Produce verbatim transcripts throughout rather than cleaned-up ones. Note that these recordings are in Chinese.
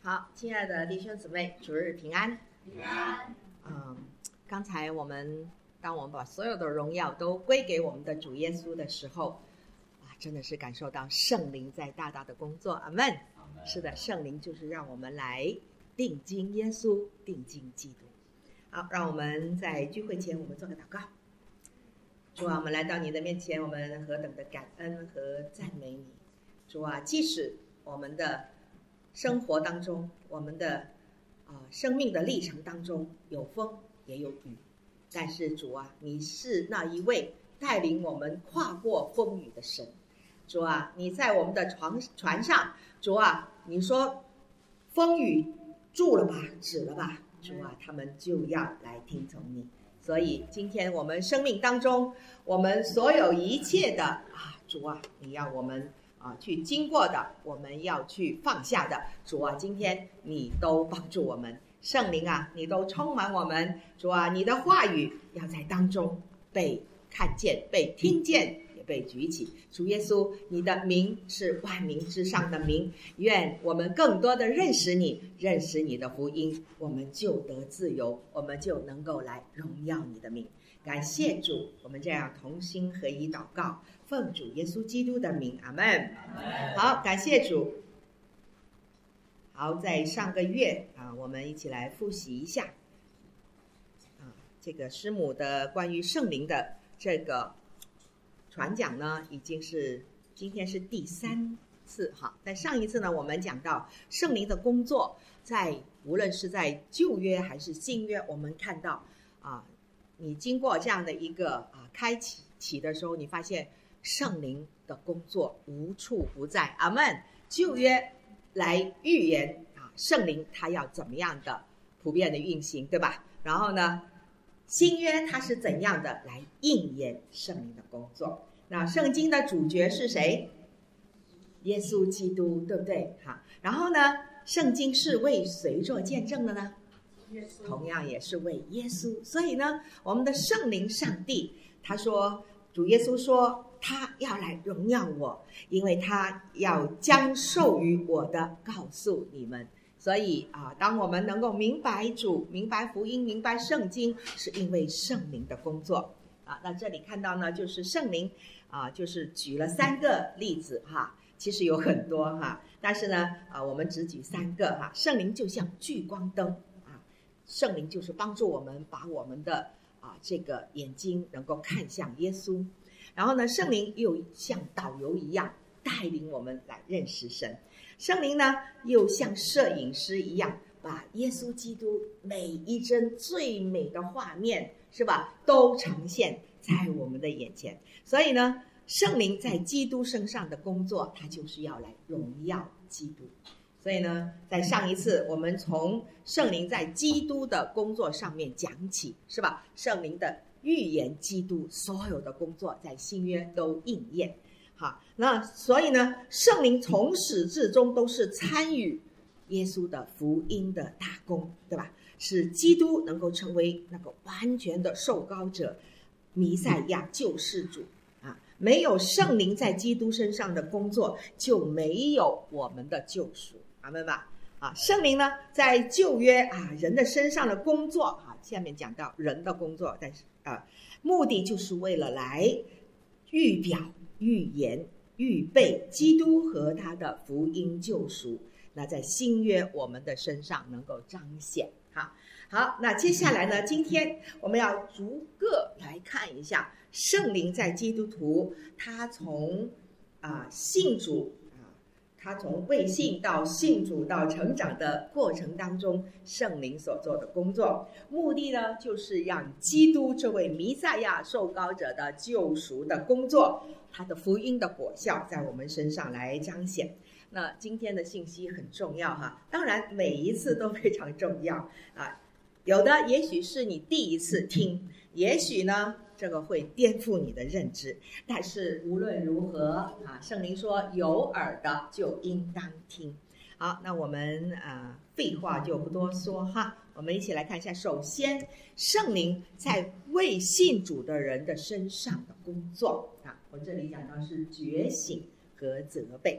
好，亲爱的弟兄姊妹，主日平安。 平安。 嗯，刚才我们当我们把所有的荣耀都归给我们的主耶稣的时候，啊，真的是感受到圣灵在大大的工作。阿们。是的，圣灵就是让我们来定睛耶稣，定睛基督。好，让我们在聚会前我们做个祷告。主啊，我们来到你的面前，我们何等的感恩和赞美你。主啊，即使我们的生活当中，我们的啊、呃、生命的历程当中有风也有雨，但是主啊，你是那一位带领我们跨过风雨的神。主啊，你在我们的船船上，主啊，你说风雨住了吧，止了吧，主啊，他们就要来听从你。所以今天我们生命当中，我们所有一切的啊，主啊，你要我们啊，去经过的，我们要去放下的，主啊，今天你都帮助我们，圣灵啊，你都充满我们，主啊，你的话语要在当中被看见、被听见，也被举起。主耶稣，你的名是万名之上的名，愿我们更多的认识你，认识你的福音，我们就得自由，我们就能够来荣耀你的名。感谢主，我们这样同心合一祷告，奉主耶稣基督的名，阿们。好，感谢主。好，在上个月啊，我们一起来复习一下啊，这个师母的关于圣灵的这个传讲呢，已经是今天是第三次哈。在上一次呢，我们讲到圣灵的工作，在无论是在旧约还是新约，我们看到啊。你经过这样的一个啊开启启的时候，你发现圣灵的工作无处不在。阿们。旧约来预言啊，圣灵他要怎么样的普遍的运行，对吧？然后呢，新约它是怎样的来应验圣灵的工作？那圣经的主角是谁？耶稣基督，对不对？好，然后呢，圣经是为谁做见证的呢？同样也是为耶稣。所以呢，我们的圣灵上帝他说，主耶稣说他要来荣耀我，因为他要将授予我的告诉你们。所以啊，当我们能够明白主、明白福音、明白圣经，是因为圣灵的工作啊。那这里看到呢，就是圣灵啊，就是举了三个例子哈，其实有很多哈，但是呢啊，我们只举三个哈。圣灵就像聚光灯。圣灵就是帮助我们把我们的啊这个眼睛能够看向耶稣，然后呢，圣灵又像导游一样带领我们来认识神。圣灵呢又像摄影师一样，把耶稣基督每一帧最美的画面，是吧，都呈现在我们的眼前。所以呢，圣灵在基督身上的工作，它就是要来荣耀基督。所以呢，在上一次我们从圣灵在基督的工作上面讲起，是吧？圣灵的预言基督所有的工作在新约都应验。好，那所以呢，圣灵从始至终都是参与耶稣的福音的大功，对吧？使基督能够成为那个完全的受膏者，弥赛亚救世主。啊，没有圣灵在基督身上的工作，就没有我们的救赎。阿们吧。啊，圣灵呢，在旧约啊人的身上的工作啊，下面讲到人的工作，但是啊，目的就是为了来预表、预言、预备基督和他的福音救赎。那在新约我们的身上能够彰显。好，好，那接下来呢，今天我们要逐个来看一下圣灵在基督徒他从啊信主。他从未信到信主到成长的过程当中，圣灵所做的工作，目的呢，就是让基督这位弥赛亚受膏者的救赎的工作，他的福音的果效在我们身上来彰显。那今天的信息很重要哈，当然每一次都非常重要啊。有的也许是你第一次听，也许呢这个会颠覆你的认知，但是无论如何啊，圣灵说有耳的就应当听。好，那我们啊废话就不多说哈，我们一起来看一下。首先，圣灵在未信主的人的身上的工作啊，我这里讲到是觉醒和责备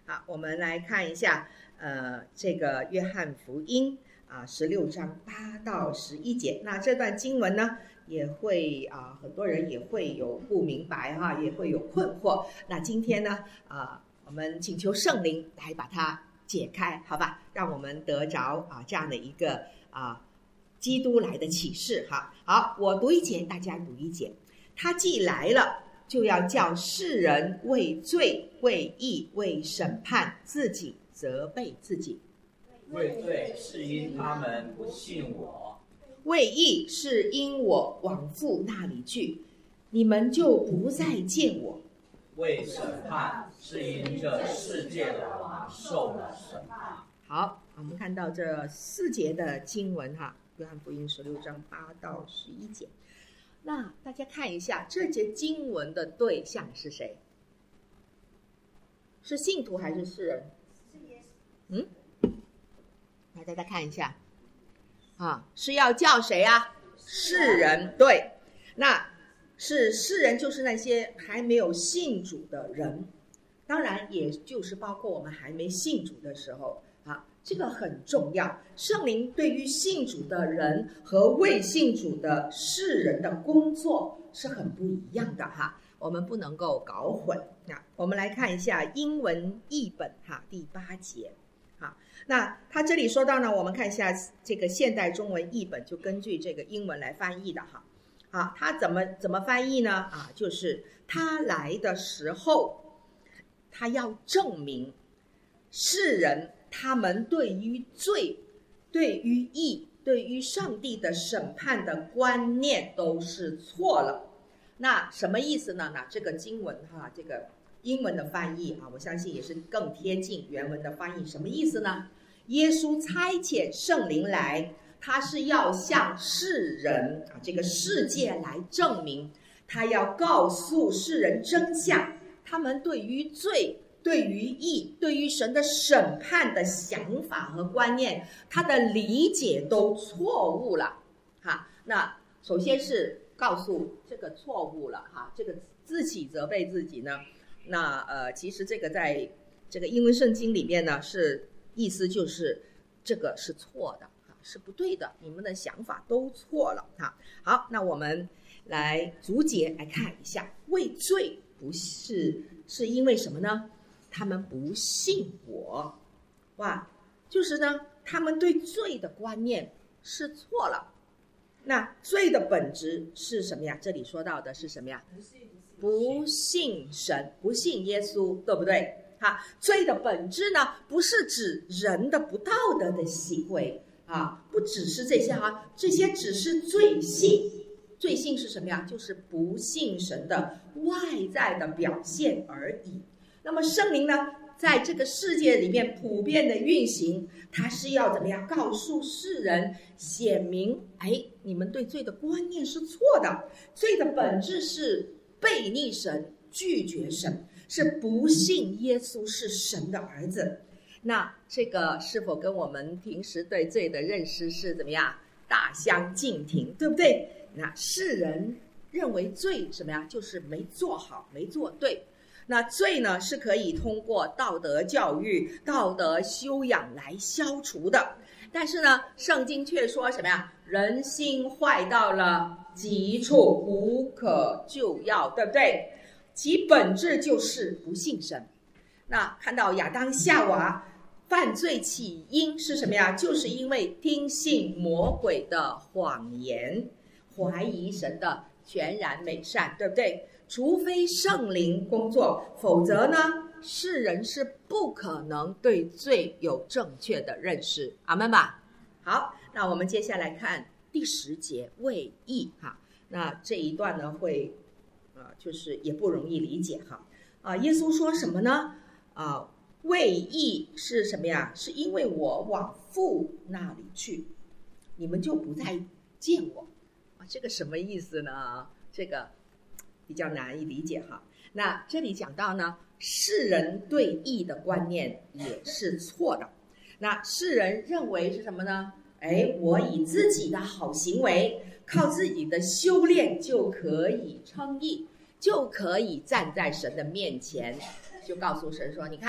好，我们来看一下，呃，这个约翰福音啊，十六章八到十一节。那这段经文呢，也会啊，很多人也会有不明白哈，也会有困惑。那今天呢，啊，我们请求圣灵来把它解开，好吧？让我们得着啊这样的一个啊基督来的启示哈。好，我读一节，大家读一节。他既来了，就要叫世人为罪、为义、为审判，自己责备自己。 为罪是因他们不信我， 为义是因我往父那里去，你们就不再见我。 为审判是因这世界的王受了审判。 好，我们看到这四节的经文哈，约翰福音十六章八到十一节。那大家看一下这节经文的对象是谁？是信徒还是世人？嗯，来大家看一下啊，是要叫谁啊？世人。对，那是世人，就是那些还没有信主的人，当然也就是包括我们还没信主的时候啊，这个很重要。圣灵对于信主的人和未信主的世人的工作是很不一样的哈，我们不能够搞混。那我们来看一下英文译本哈，第八节。好，那他这里说到呢，我们看一下这个现代中文译本，就根据这个英文来翻译的哈。啊，他怎么怎么翻译呢？啊，就是他来的时候，他要证明世人他们对于罪、对于义、对于上帝的审判的观念都是错了。那什么意思呢？那这个经文哈，这个英文的翻译啊，我相信也是更贴近原文的翻译。什么意思呢？耶稣差遣圣灵来，他是要向世人啊，这个世界来证明，他要告诉世人真相，他们对于罪、对于义、对于神的审判的想法和观念，他的理解都错误了哈。那首先是告诉这个错误了哈，这个自己责备自己呢，那呃，其实这个在这个英文圣经里面呢，是意思就是这个是错的。是不对的，你们的想法都错了哈。好，那我们来逐节来看一下，为罪不是是因为什么呢？他们不信我，哇，就是呢，他们对罪的观念是错了。那罪的本质是什么呀？这里说到的是什么呀？不信神，不信耶稣，对不对？哈，罪的本质呢，不是指人的不道德的行为。啊，不只是这些啊，这些只是罪性。罪性是什么呀？就是不信神的外在的表现而已。那么圣灵呢，在这个世界里面普遍的运行，它是要怎么样告诉世人，显明，哎，你们对罪的观念是错的。罪的本质是悖逆神，拒绝神，是不信耶稣是神的儿子。那这个是否跟我们平时对罪的认识是怎么样大相径庭，对不对？那世人认为罪什么呀？就是没做好，没做对。那罪呢，是可以通过道德教育、道德修养来消除的。但是呢，圣经却说什么呀？人心坏到了极处，无可救药，对不对？其本质就是不信神。那看到亚当夏娃犯罪起因是什么呀？就是因为听信魔鬼的谎言，怀疑神的全然美善，对不对？除非圣灵工作，否则呢，世人是不可能对罪有正确的认识。阿们吧。好，那我们接下来看第十节为义哈。那这一段呢，会呃，就是也不容易理解哈。啊、呃，耶稣说什么呢？啊、呃，为义是什么呀？是因为我往父那里去，你们就不再见我。啊，这个什么意思呢？这个比较难以理解哈。那这里讲到呢，世人对义的观念也是错的。那世人认为是什么呢？哎，我以自己的好行为，靠自己的修炼就可以称义，就可以站在神的面前，就告诉神说，你看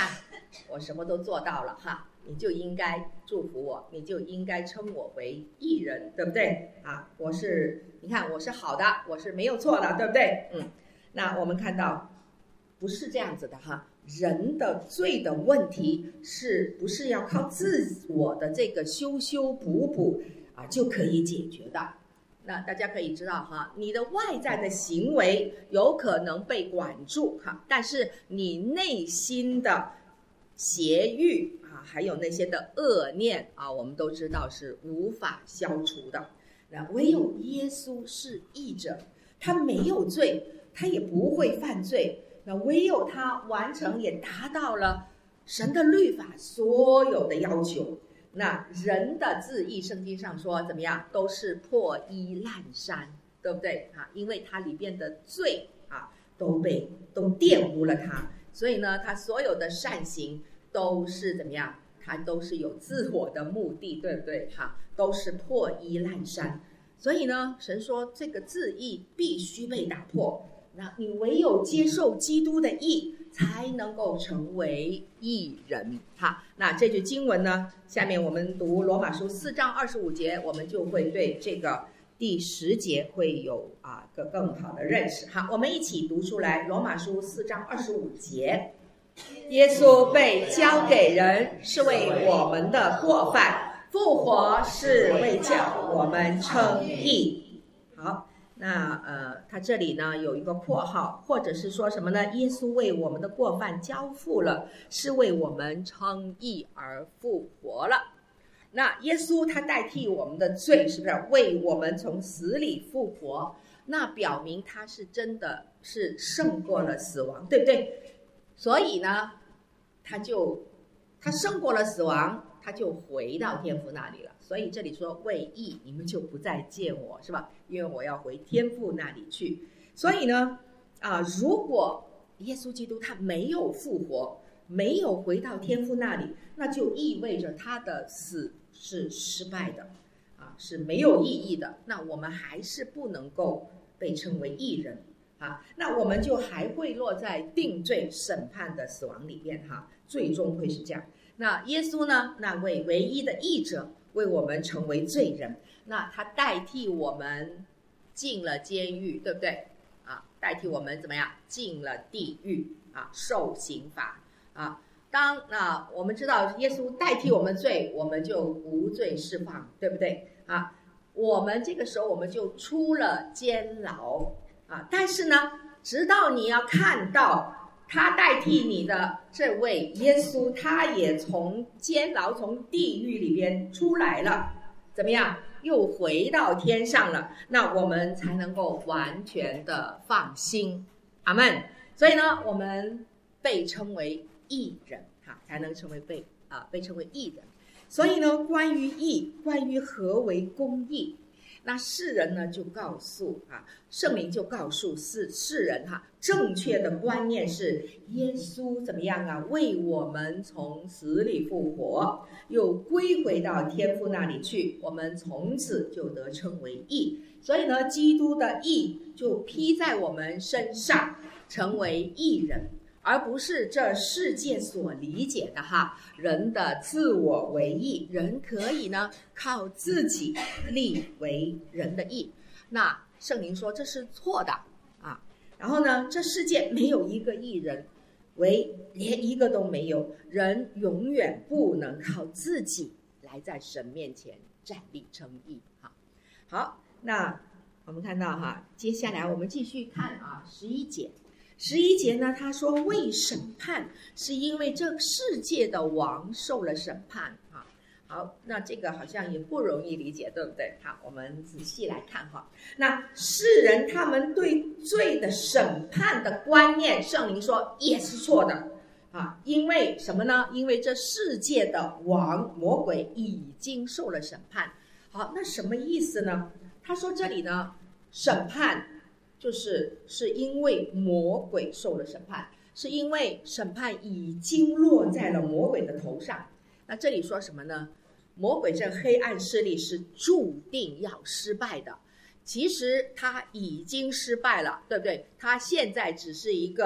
我什么都做到了哈，你就应该祝福我，你就应该称我为义人，对不对啊？我是你看我是好的，我是没有错的，对不对？嗯，那我们看到不是这样子的哈。人的罪的问题是不是要靠自我的这个修修补补啊就可以解决的？那大家可以知道哈，你的外在的行为有可能被管住哈，但是你内心的邪欲啊，还有那些的恶念啊，我们都知道是无法消除的。那唯有耶稣是义者，他没有罪，他也不会犯罪。那唯有他完成也达到了神的律法所有的要求。那人的自义，圣经上说怎么样，都是破衣烂衫，对不对啊？因为他里边的罪啊，都被都玷污了他，所以呢，他所有的善行都是怎么样？他都是有自我的目的，对不对哈？都是破衣烂衫。所以呢，神说这个自义必须被打破。那你唯有接受基督的义，才能够成为义人哈。那这句经文呢，下面我们读罗马书四章二十五节，我们就会对这个第十节会有啊个更好的认识哈。我们一起读出来，罗马书四章二十五节，耶稣被交给人，是为我们的过犯，复活是为叫我们称义。好。那呃，他这里呢有一个括号，或者是说什么呢？耶稣为我们的过犯交付了，是为我们称义而复活了。那耶稣他代替我们的罪，是不是为我们从死里复活？那表明他是真的是胜过了死亡，对不对？所以呢，他就他胜过了死亡，他就回到天父那里了。所以这里说为义，你们就不再见我，是吧？因为我要回天父那里去。所以呢，啊，如果耶稣基督他没有复活，没有回到天父那里，那就意味着他的死是失败的，啊，是没有意义的。那我们还是不能够被称为义人啊，那我们就还会落在定罪审判的死亡里面哈，最终会是这样。那耶稣呢？那位唯一的义者，为我们成为罪人，那他代替我们进了监狱，对不对啊？代替我们怎么样进了地狱啊，受刑罚啊。当那我们知道耶稣代替我们罪，我们就无罪释放，对不对啊？我们这个时候我们就出了监牢啊。但是呢，直到你要看到他代替你的这位耶稣，他也从监牢从地狱里边出来了，怎么样又回到天上了，那我们才能够完全的放心，阿们。所以呢，我们被称为义人哈，才能成为被啊被称为义人。所以呢，关于义，关于何为公义，那世人呢就告诉啊，圣灵就告诉世世人哈，正确的观念是耶稣怎么样啊？为我们从死里复活，又归回到天父那里去，我们从此就得称为义。所以呢，基督的义就披在我们身上，成为义人，而不是这世界所理解的哈，人的自我为义，人可以呢靠自己立为人的义。那圣灵说这是错的啊。然后呢，这世界没有一个义人，为连一个都没有，人永远不能靠自己来在神面前站立称义哈。好，那我们看到哈，接下来我们继续看啊，十一节。十一节呢，他说为审判，是因为这世界的王受了审判啊。好，那这个好像也不容易理解，对不对？好，我们仔细来看哈。那世人他们对罪的审判的观念，圣灵说也是错的啊。因为什么呢？因为这世界的王魔鬼已经受了审判。好，那什么意思呢？他说这里呢，审判就是是因为魔鬼受了审判，是因为审判已经落在了魔鬼的头上。那这里说什么呢？魔鬼这黑暗势力是注定要失败的，其实他已经失败了，对不对？他现在只是一个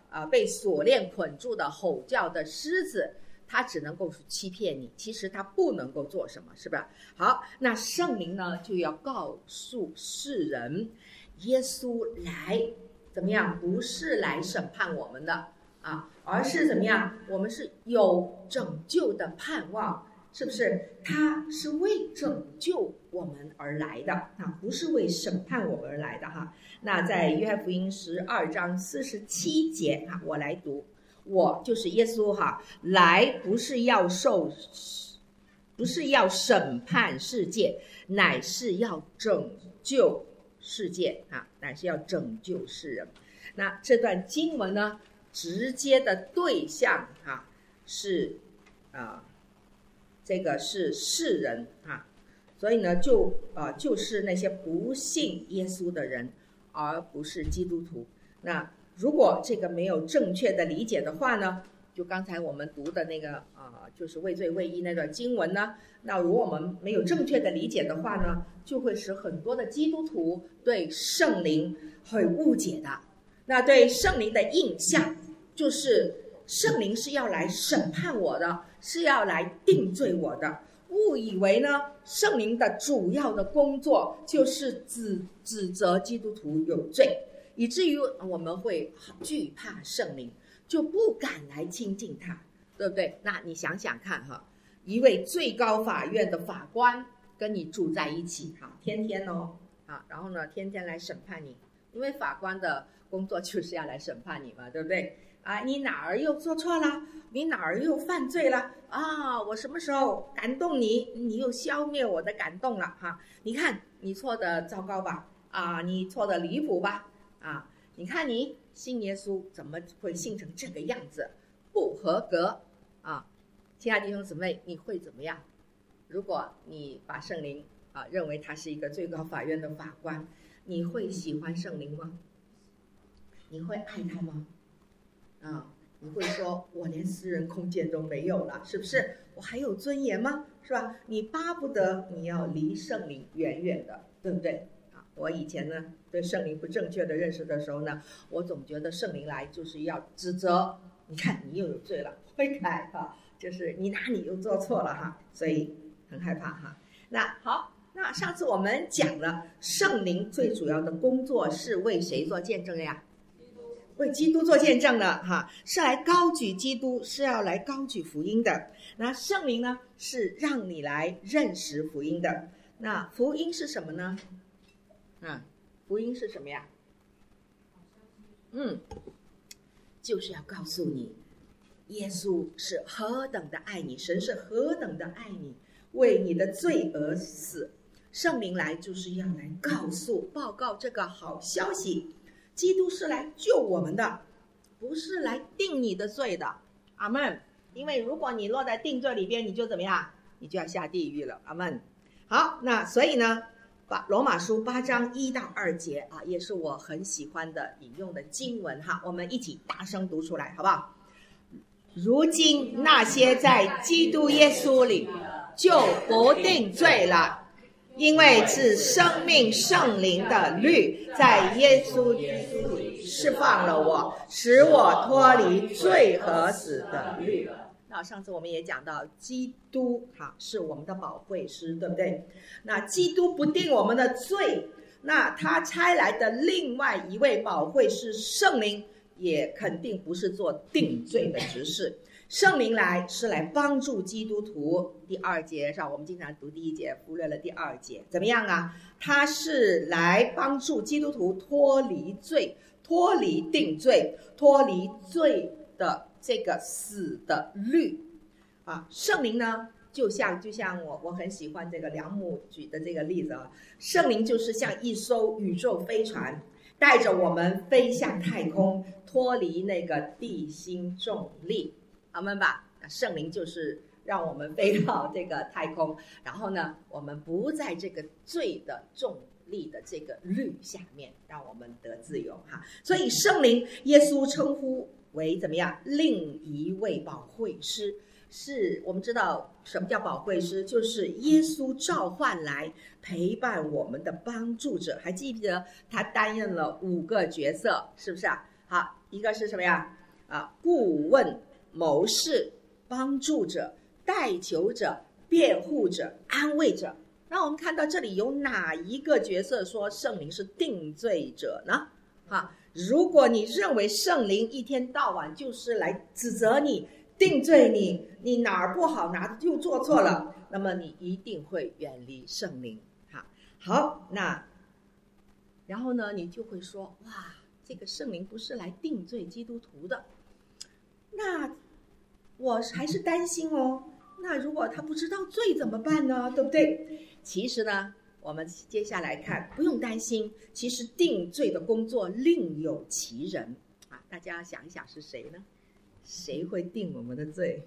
呃被锁链捆住的吼叫的狮子，他只能够欺骗你，其实他不能够做什么，是吧？好，那圣灵呢就要告诉世人，耶稣来怎么样？不是来审判我们的啊，而是怎么样？我们是有拯救的盼望，是不是？他是为拯救我们而来的啊，不是为审判我们而来的哈。那在约翰福音十二章四十七节哈，我来读。我就是耶稣哈，来不是要受，不是要审判世界，乃是要拯救世界啊，乃是要拯救世人。那这段经文呢，直接的对象哈是啊，这个是世人啊，所以呢就啊就是那些不信耶稣的人，而不是基督徒。那如果这个没有正确的理解的话呢，就刚才我们读的那个啊、呃，就是为罪为义那段经文呢，那如果我们没有正确的理解的话呢，就会使很多的基督徒对圣灵会误解的。那对圣灵的印象就是圣灵是要来审判我的，是要来定罪我的，误以为呢圣灵的主要的工作就是指指责基督徒有罪，以至于我们会惧怕圣灵，就不敢来亲近他，对不对？那你想想看哈，一位最高法院的法官跟你住在一起哈，天天哦啊，然后呢天天来审判你，因为法官的工作就是要来审判你嘛，对不对？啊，你哪儿又做错了？你哪儿又犯罪了？啊，我什么时候感动你，你又消灭我的感动了哈？你看你错的糟糕吧？啊，你错的离谱吧？啊，你看你信耶稣怎么会信成这个样子，不合格啊！亲爱的弟兄姊妹，你会怎么样？如果你把圣灵啊认为他是一个最高法院的法官，你会喜欢圣灵吗？你会爱他吗？啊，你会说我连私人空间都没有了，是不是？我还有尊严吗？是吧？你巴不得你要离圣灵远远的，对不对？我以前呢对圣灵不正确的认识的时候呢，我总觉得圣灵来就是要指责，你看你又有罪了，悔改哈，就是你哪里又做错了哈，所以很害怕哈。那好，那上次我们讲了圣灵最主要的工作是为谁做见证呀？为基督做见证的哈，是来高举基督，是要来高举福音的。那圣灵呢是让你来认识福音的。那福音是什么呢？啊，福音是什么呀？嗯，就是要告诉你，耶稣是何等的爱你，神是何等的爱你，为你的罪而死。圣灵来就是要来告诉、报告这个好消息，基督是来救我们的，不是来定你的罪的。阿们。因为如果你落在定罪里边，你就怎么样？你就要下地狱了。阿们。好，那所以呢？把罗马书八章一到二节啊，也是我很喜欢的引用的经文哈，我们一起大声读出来，好不好？如今那些在基督耶稣里就不定罪了，因为是生命圣灵的律在耶稣里释放了我，使我脱离罪和死的律。那上次我们也讲到基督哈是我们的保惠师，对不对？那基督不定我们的罪，那他差来的另外一位保惠师圣灵也肯定不是做定罪的执事。圣灵来是来帮助基督徒。第二节上我们经常读第一节，忽略了第二节，怎么样啊？他是来帮助基督徒脱离罪，脱离定罪，脱离罪的这个死的律啊。圣灵呢就像就像我我很喜欢这个梁母举的这个例子啊，圣灵就是像一艘宇宙飞船，带着我们飞向太空，脱离那个地心重力。阿们吧。圣灵就是让我们飞到这个太空，然后呢我们不在这个罪的重力的这个律下面，让我们得自由哈。所以圣灵耶稣称呼为怎么样？另一位保惠师。是我们知道什么叫保惠师，就是耶稣召唤来陪伴我们的帮助者。还记不记得他担任了五个角色，是不是啊？好，一个是什么呀？ 啊，顾问、谋士、帮助者、代求者、辩护者、安慰者。那我们看到这里有哪一个角色说圣灵是定罪者呢？啊，如果你认为圣灵一天到晚就是来指责你、定罪你，你哪儿不好，哪儿又做错了，那么你一定会远离圣灵。好，好，那然后呢，你就会说，哇，这个圣灵不是来定罪基督徒的，那我还是担心哦。那如果他不知道罪怎么办呢？对不对？其实呢，我们接下来看，不用担心，其实定罪的工作另有其人啊！大家想一想是谁呢？谁会定我们的罪？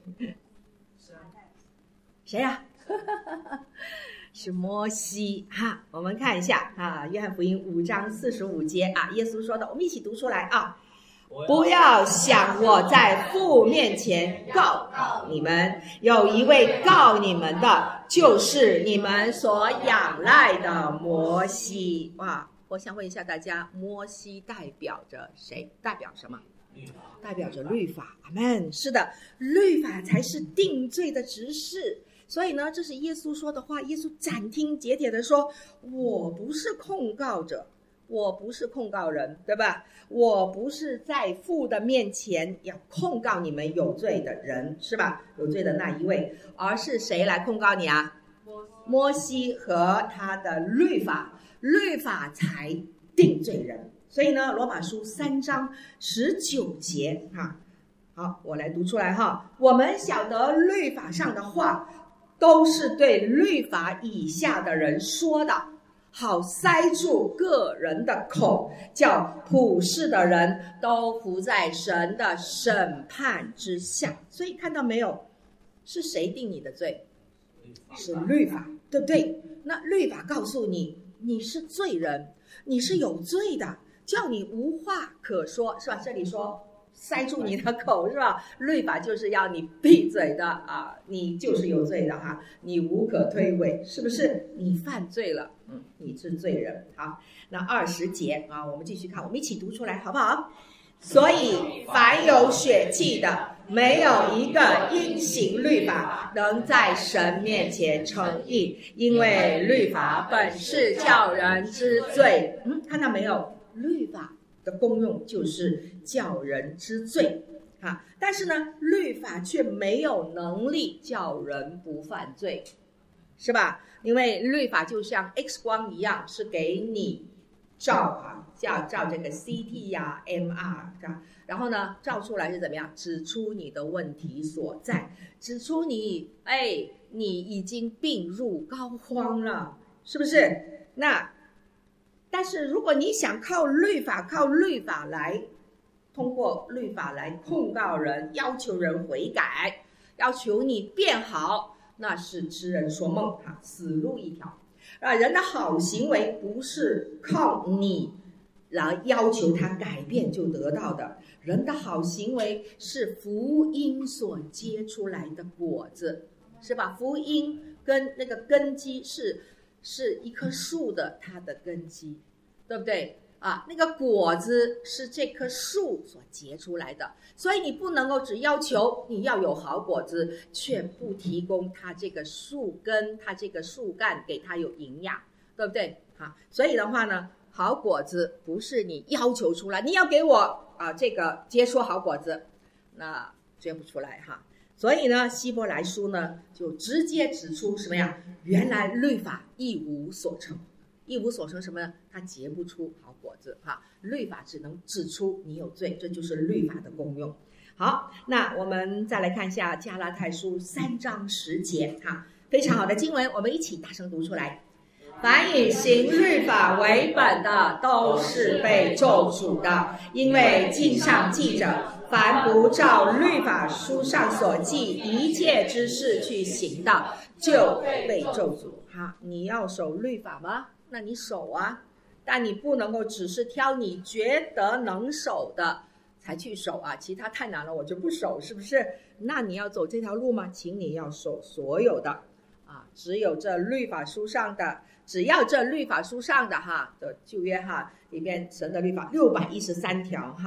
谁呀、啊？是摩西哈。我们看一下啊，约翰福音五章四十五节啊，耶稣说的，我们一起读出来啊。不要想我在父面前告你们，有一位告你们的，就是你们所仰赖的摩西。哇，我想问一下大家，摩西代表着谁？代表什么？代表着律法。阿们。是的，律法才是定罪的执事。所以呢，这是耶稣说的话。耶稣斩钉截铁的说，我不是控告者，我不是控告人，对吧？我不是在父的面前要控告你们有罪的人，是吧？有罪的那一位，而是谁来控告你啊？摩西和他的律法，律法才定罪人。所以呢，罗马书三章十九节哈，好，我来读出来哈。我们晓得律法上的话，都是对律法以下的人说的，好塞住个人的口，叫普世的人都服在神的审判之下。所以看到没有，是谁定你的罪？是律法，对不对？那律法告诉你，你是罪人，你是有罪的，叫你无话可说，是吧？这里说塞住你的口，是吧？律法就是要你闭嘴的啊，你就是有罪的哈，你无可推诿，是不是？你犯罪了，嗯，你是罪人。好，那二十节啊，我们继续看，我们一起读出来，好不好？所以凡有血气的，没有一个因行律法能在神面前称义，因为律法本是叫人知罪。嗯，看到没有？律法的功用就是叫人知罪啊，但是呢，律法却没有能力叫人不犯罪，是吧？因为律法就像 X 光一样，是给你照啊，叫照这个 C T 呀、啊、M R 啊，然后呢，照出来是怎么样？指出你的问题所在，指出你哎，你已经病入膏肓了，是不是？那但是如果你想靠律法，靠律法来通过律法来控告人，要求人悔改，要求你变好，那是痴人说梦啊，死路一条啊！人的好行为不是靠你来要求他改变就得到的，人的好行为是福音所结出来的果子，是吧？福音跟那个根基是是一棵树的它的根基，对不对啊？那个果子是这棵树所结出来的，所以你不能够只要求你要有好果子，却不提供它这个树根，它这个树干给它有营养，对不对啊？所以的话呢，好果子不是你要求出来，你要给我啊这个结出好果子，那结不出来哈。所以呢，希伯来书呢就直接指出什么呀？原来律法一无所成，一无所成什么呢？它结不出好果子哈。律法只能指出你有罪，这就是律法的功用。好，那我们再来看一下加拉太书三章十节哈，非常好的经文，我们一起大声读出来。凡以行律法为本的，都是被咒诅的，因为经上记着，凡不照律法书上所记一切之事去行的，就被咒诅。好，你要守律法吗？那你守啊，但你不能够只是挑你觉得能守的才去守啊，其他太难了我就不守，是不是？那你要走这条路吗？请你要守所有的啊，只有这律法书上的，只要这律法书上的哈的旧约哈里面神的律法六百一十三条哈，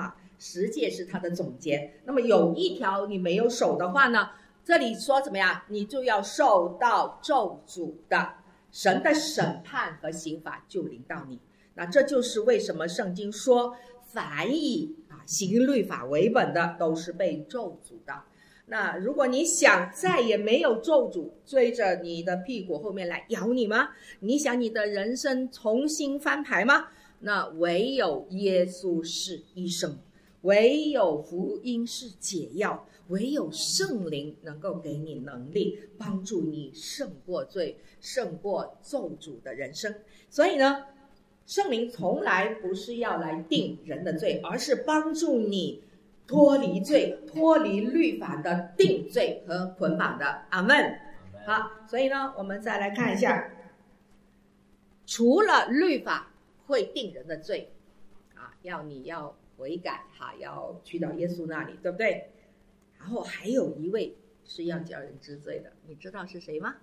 十诫是它的总结。那么有一条你没有守的话呢，这里说怎么样？你就要受到咒诅的，神的审判和刑罚就临到你。那这就是为什么圣经说，凡以啊行律法为本的，都是被咒诅的。那如果你想再也没有咒诅追着你的屁股后面来咬你吗？你想你的人生重新翻牌吗？那唯有耶稣是医生，唯有福音是解药，唯有圣灵能够给你能力，帮助你胜过罪，胜过咒诅的人生。所以呢，圣灵从来不是要来定人的罪，而是帮助你脱离罪，脱离律法的定罪和捆绑的。阿们。好，所以呢，我们再来看一下，除了律法会定人的罪啊，要你要悔改哈，要去到耶稣那里，对不对？然后还有一位是要叫人知罪的，你知道是谁吗？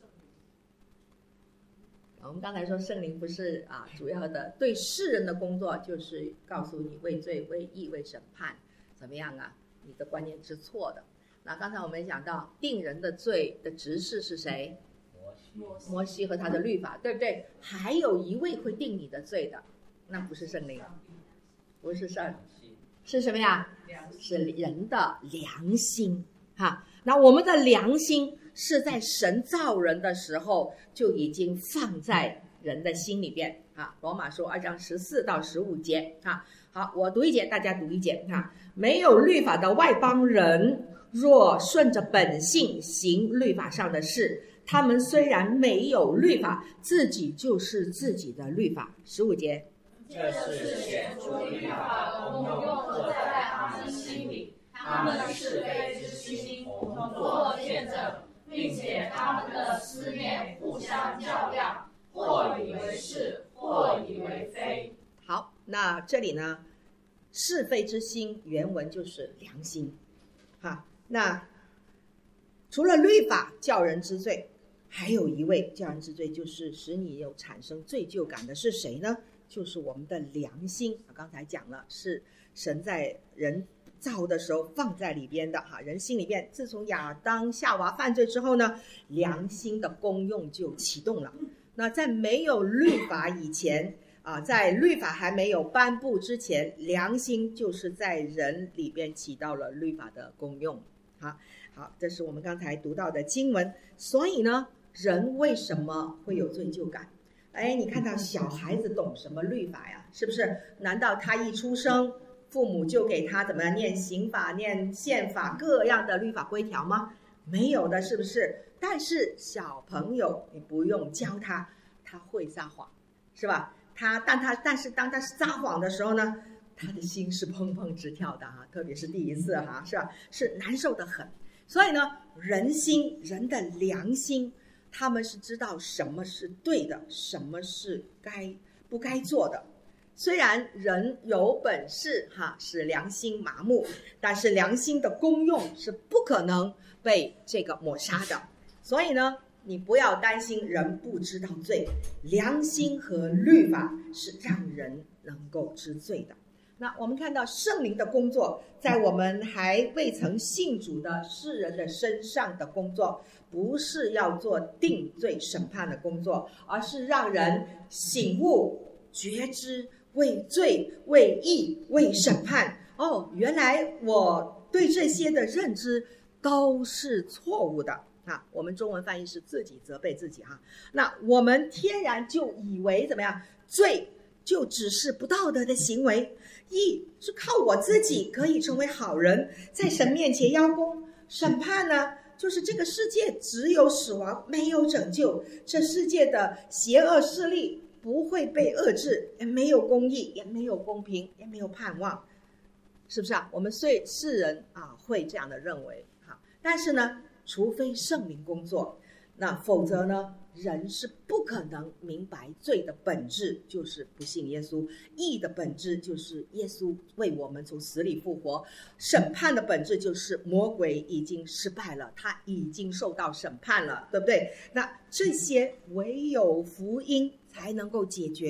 我们刚才说圣灵不是啊，主要的对世人的工作就是告诉你为罪、为义、为审判，怎么样啊？你的观念是错的。那刚才我们讲到定人的罪的执事是谁？摩西和他的律法，对不对？还有一位会定你的罪的，那不是圣灵，不是圣，是什么呀？是人的良心哈。那我们的良心是在神造人的时候就已经放在人的心里边啊。罗马书二章十四到十五节啊。好，我读一节，大家读一节啊。没有律法的外邦人，若顺着本性行律法上的事，他们虽然没有律法，自己就是自己的律法。十五节， 这是显出律法的功用落在他们心里，他们是非之心同作见证，并且他们的思念互相较量，或以为是，或以为非。 好，那这里呢，是非之心原文就是良心哈。那除了律法叫人知罪，还有一位叫人知罪，就是使你有产生罪疚感的是谁呢？就是我们的良心。刚才讲了，是神在人造的时候放在里边的哈，人心里边。自从亚当夏娃犯罪之后呢，良心的功用就启动了。那在没有律法以前啊，在律法还没有颁布之前，良心就是在人里边起到了律法的功用。好，好，这是我们刚才读到的经文。所以呢，人为什么会有罪疚感？哎，你看到小孩子懂什么律法呀？是不是？难道他一出生，父母就给他怎么样念刑法、念宪法各样的律法规条吗？没有的，是不是？但是小朋友你不用教他，他会撒谎，是吧？他但他但是当他撒谎的时候呢，他的心是砰砰直跳的哈，特别是第一次哈，是吧？是难受的很。所以呢，人心，人的良心，他们是知道什么是对的，什么是该不该做的。虽然人有本事哈，使良心麻木，但是良心的功用是不可能被这个抹杀的。所以呢，你不要担心人不知道罪，良心和律法是让人能够知罪的。那我们看到圣灵的工作，在我们还未曾信主的世人的身上的工作，不是要做定罪审判的工作，而是让人醒悟、觉知，为罪、为义、为审判。哦，原来我对这些的认知都是错误的啊！我们中文翻译是自己责备自己哈。那我们天然就以为怎么样？罪就只是不道德的行为，义是靠我自己可以成为好人，在神面前邀功。审判呢，就是这个世界只有死亡，没有拯救。这世界的邪恶势力不会被遏制，也没有公义，也没有公平，也没有盼望，是不是啊？我们虽世人啊会这样的认为哈，但是呢，除非圣灵工作，那否则呢，人是不可能明白罪的本质就是不信耶稣，义的本质就是耶稣为我们从死里复活，审判的本质就是魔鬼已经失败了，他已经受到审判了，对不对？那这些唯有福音才能够解决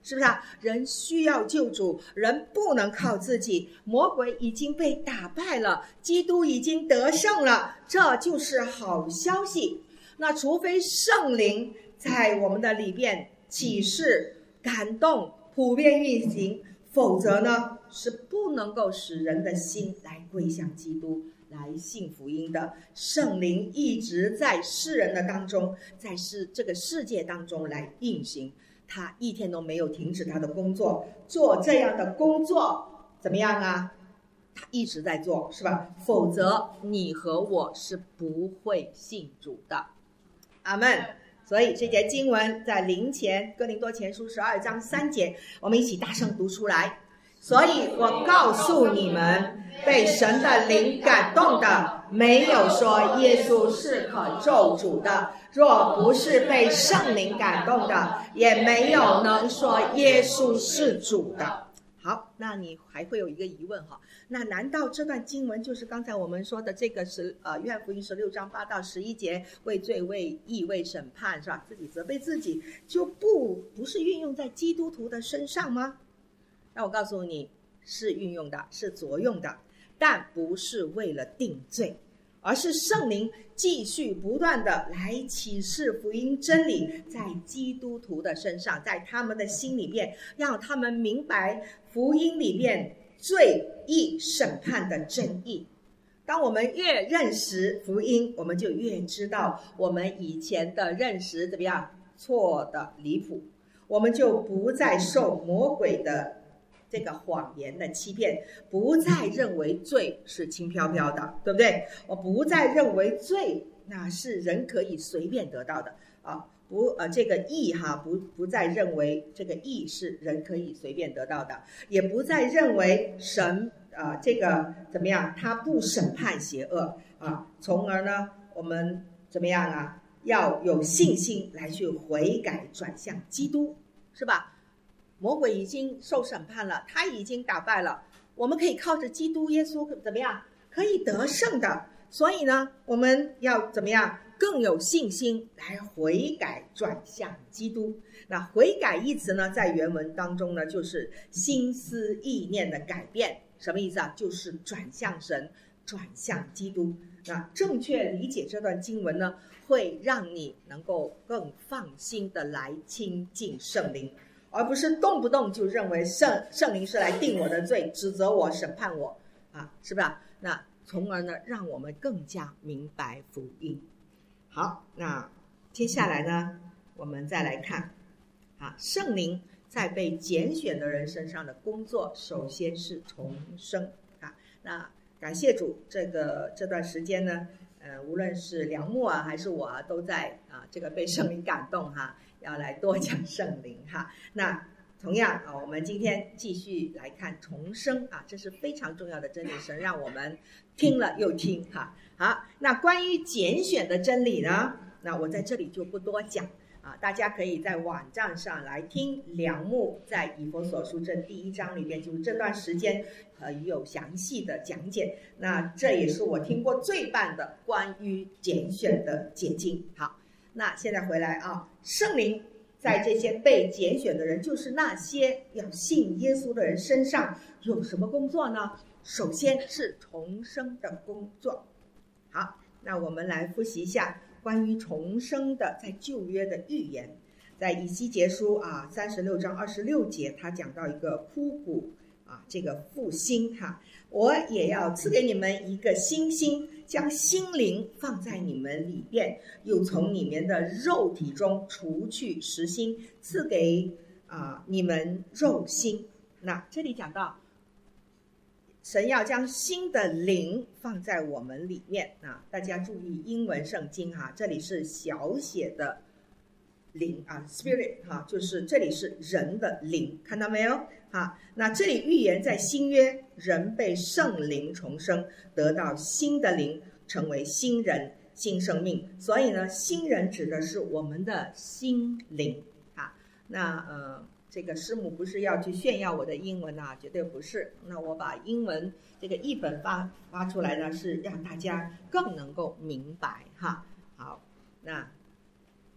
是不是啊？人需要救主，人不能靠自己，魔鬼已经被打败了，基督已经得胜了，这就是好消息。那除非圣灵在我们的里边启示、感动、普遍运行，否则呢是不能够使人的心来归向基督，来信福音的。圣灵一直在世人的当中，在世这个世界当中来运行，他一天都没有停止他的工作，做这样的工作怎么样啊？他一直在做，是吧？否则你和我是不会信主的。阿们。所以这节经文在林前哥林多前书十二章三节，我们一起大声读出来。所以我告诉你们，被神的灵感动的，没有说耶稣是可咒诅的；若不是被圣灵感动的，也没有能说耶稣是主的。好，那你还会有一个疑问哈？那难道这段经文就是刚才我们说的这个十呃约翰福音十六章八到十一节，为罪、为义、为审判，是吧？自己责备自己，就不不是运用在基督徒的身上吗？那我告诉你，是运用的，是作用的，但不是为了定罪，而是圣灵继续不断的来启示福音真理在基督徒的身上，在他们的心里面，让他们明白福音里面罪义审判的真义。当我们越认识福音，我们就越知道我们以前的认识怎么样错的离谱，我们就不再受魔鬼的这个谎言的欺骗，不再认为罪是轻飘飘的，对不对？我不再认为罪那是人可以随便得到的啊，不呃这个义哈不不再认为这个义是人可以随便得到的，也不再认为神啊、呃、这个怎么样，他不审判邪恶啊，从而呢我们怎么样啊，要有信心来去悔改转向基督，是吧？魔鬼已经受审判了，他已经打败了，我们可以靠着基督耶稣怎么样可以得胜的。所以呢我们要怎么样更有信心来悔改转向基督。那悔改一词呢在原文当中呢就是心思意念的改变，什么意思啊？就是转向神，转向基督。那正确理解这段经文呢，会让你能够更放心的来亲近圣灵，而不是动不动就认为圣圣灵是来定我的罪，指责我，审判我啊，是吧？那从而呢让我们更加明白福音。好，那接下来呢我们再来看啊，圣灵在被拣选的人身上的工作，首先是重生啊。那感谢主，这个这段时间呢呃，无论是梁木啊还是我啊，都在啊这个被圣灵感动哈，要来多讲圣灵哈。那同样啊，我们今天继续来看重生啊，这是非常重要的真理，神让我们听了又听哈。好，那关于拣选的真理呢，那我在这里就不多讲啊，大家可以在网站上来听梁木在以弗所书这第一章里面，就是这段时间呃有详细的讲解。那这也是我听过最棒的关于拣选的解经。好，那现在回来啊，圣灵在这些被拣选的人，就是那些要信耶稣的人身上有什么工作呢？首先是重生的工作。好，那我们来复习一下关于重生的在旧约的预言。在以西结书啊三十六章二十六节，他讲到一个枯骨啊，这个复兴哈，我也要赐给你们一个新心，将心灵放在你们里边，又从你们的肉体中除去实心，赐给啊你们肉心。那这里讲到神要将新的灵放在我们里面啊，大家注意英文圣经哈，这里是小写的灵啊 ，spirit 哈，就是这里是人的灵，看到没有？哈，那这里预言在新约，人被圣灵重生，得到新的灵，成为新人、新生命。所以呢，新人指的是我们的心灵啊。那呃。这个师母不是要去炫耀我的英文啊，绝对不是。那我把英文这个译本发发出来呢，是让大家更能够明白哈。好，那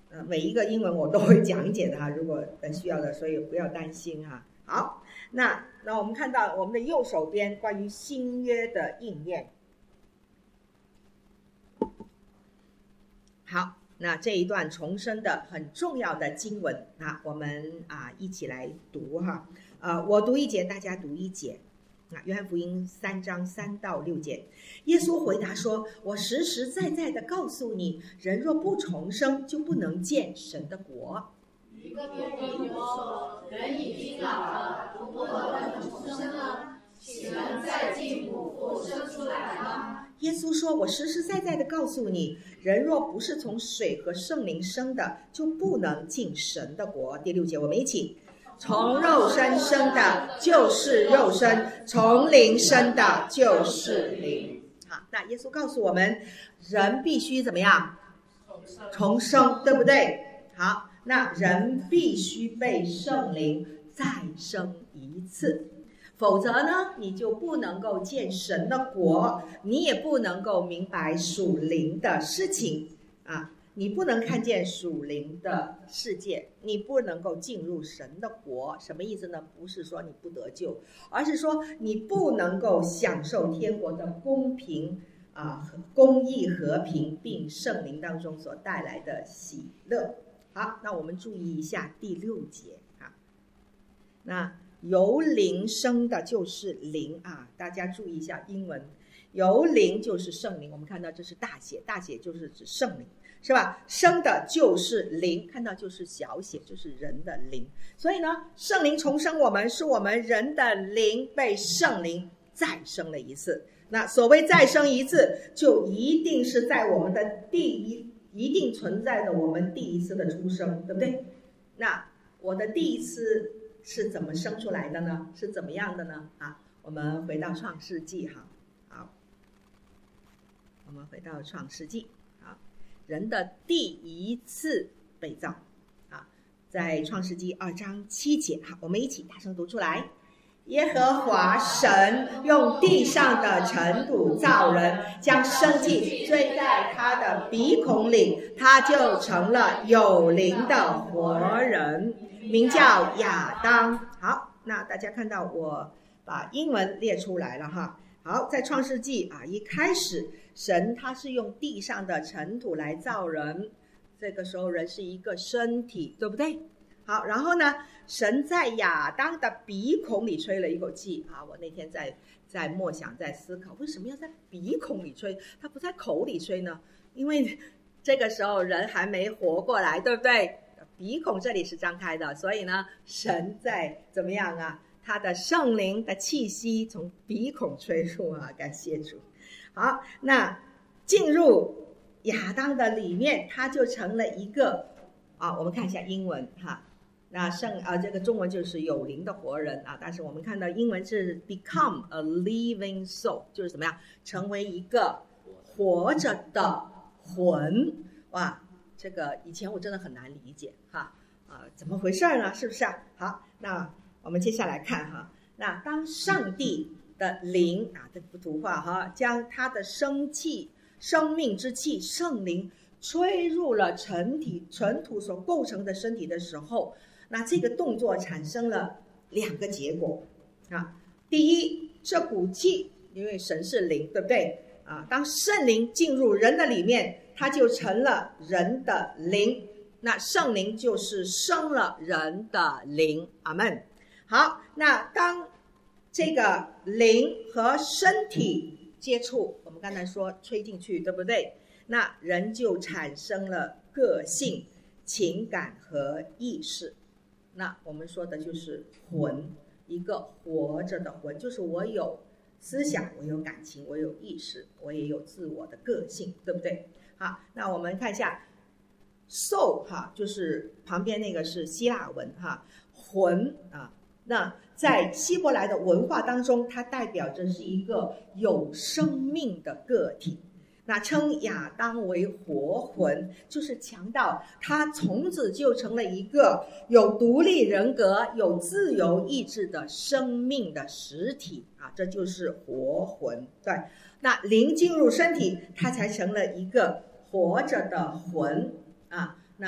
呃，每一个英文我都会讲解的哈，如果需要的，所以不要担心哈。好，那那我们看到我们的右手边关于新约的应验。好，那这一段重生的很重要的经文啊，我们啊一起来读哈。呃，我读一节，大家读一节。啊，约翰福音三章三到六节，耶稣回答说：“我实实在在的告诉你，人若不重生，就不能见神的国。” 尼哥底母说：“人已经老了，如何能重生呢？岂能再进母腹生出来吗？” 耶稣说：“我实实在在的告诉你，人若不是从水和圣灵生的，就不能进神的国。”第六节，我们一起。从肉身生的就是肉身，从灵生的就是灵。好，那耶稣告诉我们，人必须怎么样？重生，对不对？好，那人必须被圣灵再生一次，否则呢，你就不能够见神的国，你也不能够明白属灵的事情啊。你不能看见属灵的世界，你不能够进入神的国。什么意思呢？不是说你不得救，而是说你不能够享受天国的公平啊、公义、和平，并圣灵当中所带来的喜乐。好，那我们注意一下第六节啊，那由灵生的就是灵啊，大家注意一下英文，由灵就是圣灵，我们看到这是大写，大写就是指圣灵。是吧？生的就是灵，看到就是小写，就是人的灵。所以呢，圣灵重生我们，是我们人的灵被圣灵再生了一次。那所谓再生一次，就一定是在我们的第一，一定存在的我们第一次的出生，对不对？那我的第一次是怎么生出来的呢？是怎么样的呢？啊，我们回到创世纪哈，好，我们回到创世纪。人的第一次被造啊，在创世纪二章七节，好，我们一起大声读出来。耶和华神用地上的尘土造人，将生气追在他的鼻孔里，他就成了有灵的活人，名叫亚当。好，那大家看到我把英文列出来了哈。好，在创世纪啊，一开始神他是用地上的尘土来造人，这个时候人是一个身体，对不对？好，然后呢，神在亚当的鼻孔里吹了一口气啊！我那天在在默想，在思考，为什么要在鼻孔里吹，他不在口里吹呢？因为这个时候人还没活过来，对不对？鼻孔这里是张开的，所以呢，神在怎么样啊？他的圣灵的气息从鼻孔吹入啊，感谢主。好，那进入亚当的里面，他就成了一个啊，我们看一下英文哈，那圣啊这个中文就是有灵的活人啊，但是我们看到英文是 become a living soul， 就是怎么样，成为一个活着的魂。哇，这个以前我真的很难理解哈啊，怎么回事呢？是不是啊？好，那我们接下来看哈，那当上帝的灵啊，这幅图画哈，将他的生气、生命之气、圣灵吹入了尘体、尘土所构成的身体的时候，那这个动作产生了两个结果啊。第一，这股气，因为神是灵，对不对啊？当圣灵进入人的里面，它就成了人的灵，那圣灵就是生了人的灵。阿们。好，那当这个灵和身体接触，我们刚才说吹进去，对不对？那人就产生了个性、情感和意识。那我们说的就是魂，一个活着的魂，就是我有思想，我有感情，我有意识，我也有自我的个性，对不对？好，那我们看一下 soul 哈，就是旁边那个是希腊文哈，魂啊。那在希伯来的文化当中，它代表着是一个有生命的个体。那称亚当为活魂，就是强调他从此就成了一个有独立人格、有自由意志的生命的实体啊，这就是活魂。对，那灵进入身体，它才成了一个活着的魂啊。那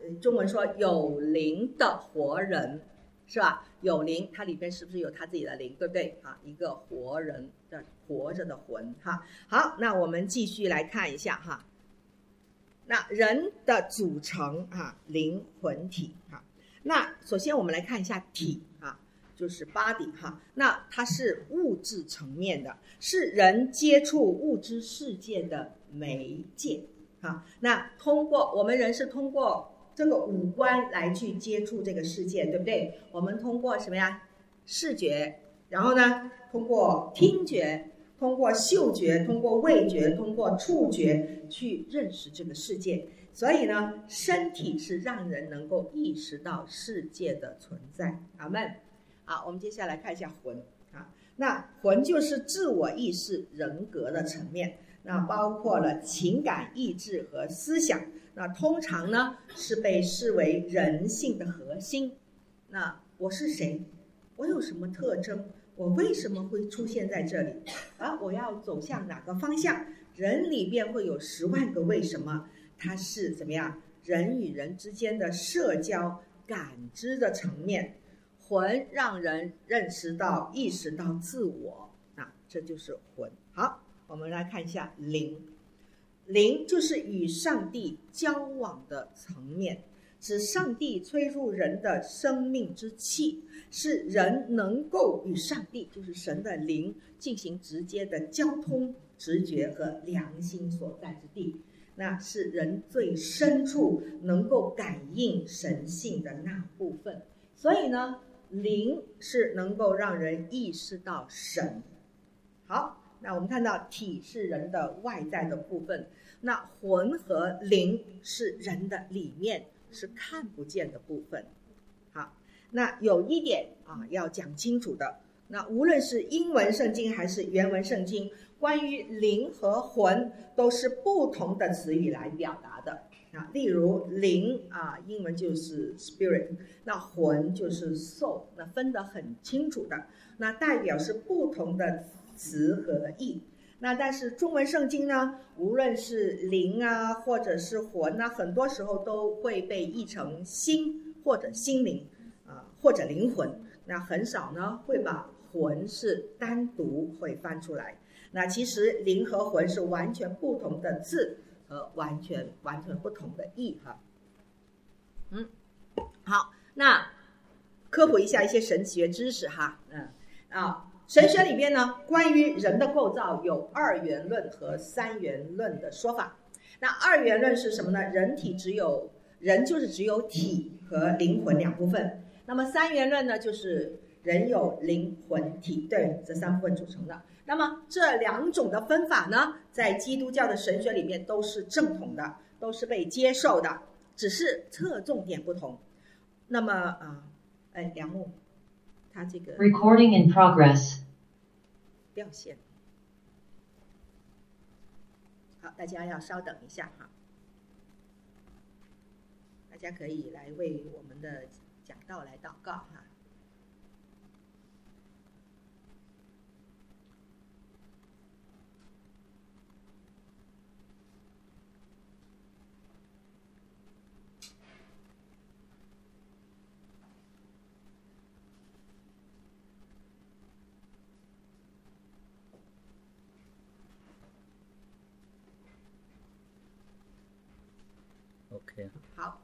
中文说有灵的活人，是吧？有灵，它里边是不是有他自己的灵，对不对啊？一个活人的活着的魂哈。好，那我们继续来看一下哈。那人的组成啊，灵魂体哈。那首先我们来看一下体啊，就是 body 哈。那它是物质层面的，是人接触物质世界的媒介啊。那通过我们人是通过这个五官来去接触这个世界，对不对？我们通过什么呀？视觉，然后呢，通过听觉，通过嗅觉，通过味觉，通过触觉去认识这个世界。所以呢，身体是让人能够意识到世界的存在。阿们。好，我们接下来看一下魂啊。那魂就是自我意识人格的层面，那包括了情感、意志和思想。那通常呢是被视为人性的核心。那我是谁？我有什么特征？我为什么会出现在这里？啊，我要走向哪个方向？人里边会有十万个为什么。它是怎么样？人与人之间的社交感知的层面。魂让人认识到、意识到自我，啊，这就是魂。好，我们来看一下灵。灵就是与上帝交往的层面，指上帝吹入人的生命之气，是人能够与上帝，就是神的灵进行直接的交通、直觉和良心所在之地。那是人最深处能够感应神性的那部分。所以呢，灵是能够让人意识到神。好，那我们看到体是人的外在的部分，那魂和灵是人的里面，是看不见的部分。好，那有一点啊要讲清楚的，那无论是英文圣经还是原文圣经，关于灵和魂都是不同的词语来表达的啊。例如灵啊，英文就是 spirit， 那魂就是 soul， 那分得很清楚的，那代表是不同的词和义。那但是中文圣经呢，无论是灵啊或者是魂啊，很多时候都会被译成心或者心灵啊、呃、或者灵魂，那很少呢会把魂是单独会翻出来。那其实灵和魂是完全不同的字和完全完全不同的义哈。嗯，好，那科普一下一些神学知识哈。嗯啊，神学里边呢，关于人的构造有二元论和三元论的说法。那二元论是什么呢？人体只有人就是只有体和灵魂两部分。那么三元论呢，就是人有灵魂体，对，这三部分组成的。那么这两种的分法呢，在基督教的神学里面都是正统的，都是被接受的，只是侧重点不同。那么啊，哎，梁木，他这个 Recording in progress 掉线，好，大家要稍等一下哈，大家可以来为我们的讲道来祷告哈。 OK， 好，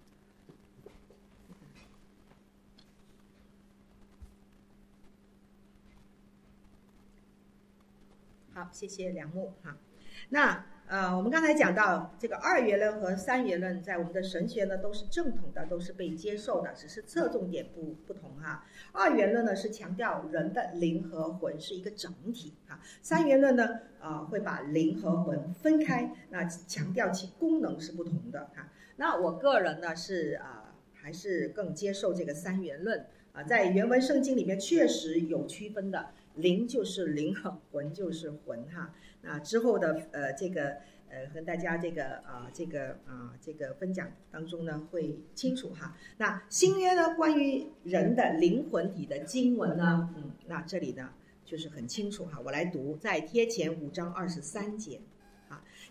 好，谢谢梁木哈。那呃，我们刚才讲到这个二元论和三元论，在我们的神学呢都是正统的，都是被接受的，只是侧重点不不同哈。二元论呢是强调人的灵和魂是一个整体哈，三元论呢啊、呃、会把灵和魂分开，那强调其功能是不同的哈。那我个人呢是啊、呃、还是更接受这个三元论啊、呃，在原文圣经里面确实有区分的，灵就是灵，魂就是魂哈。那之后的呃这个呃和大家这个啊、呃、这个啊、呃、这个分享当中呢会清楚哈。那新约呢关于人的灵魂体的经文呢，嗯，那这里呢就是很清楚哈，我来读在帖前五章二十三节啊，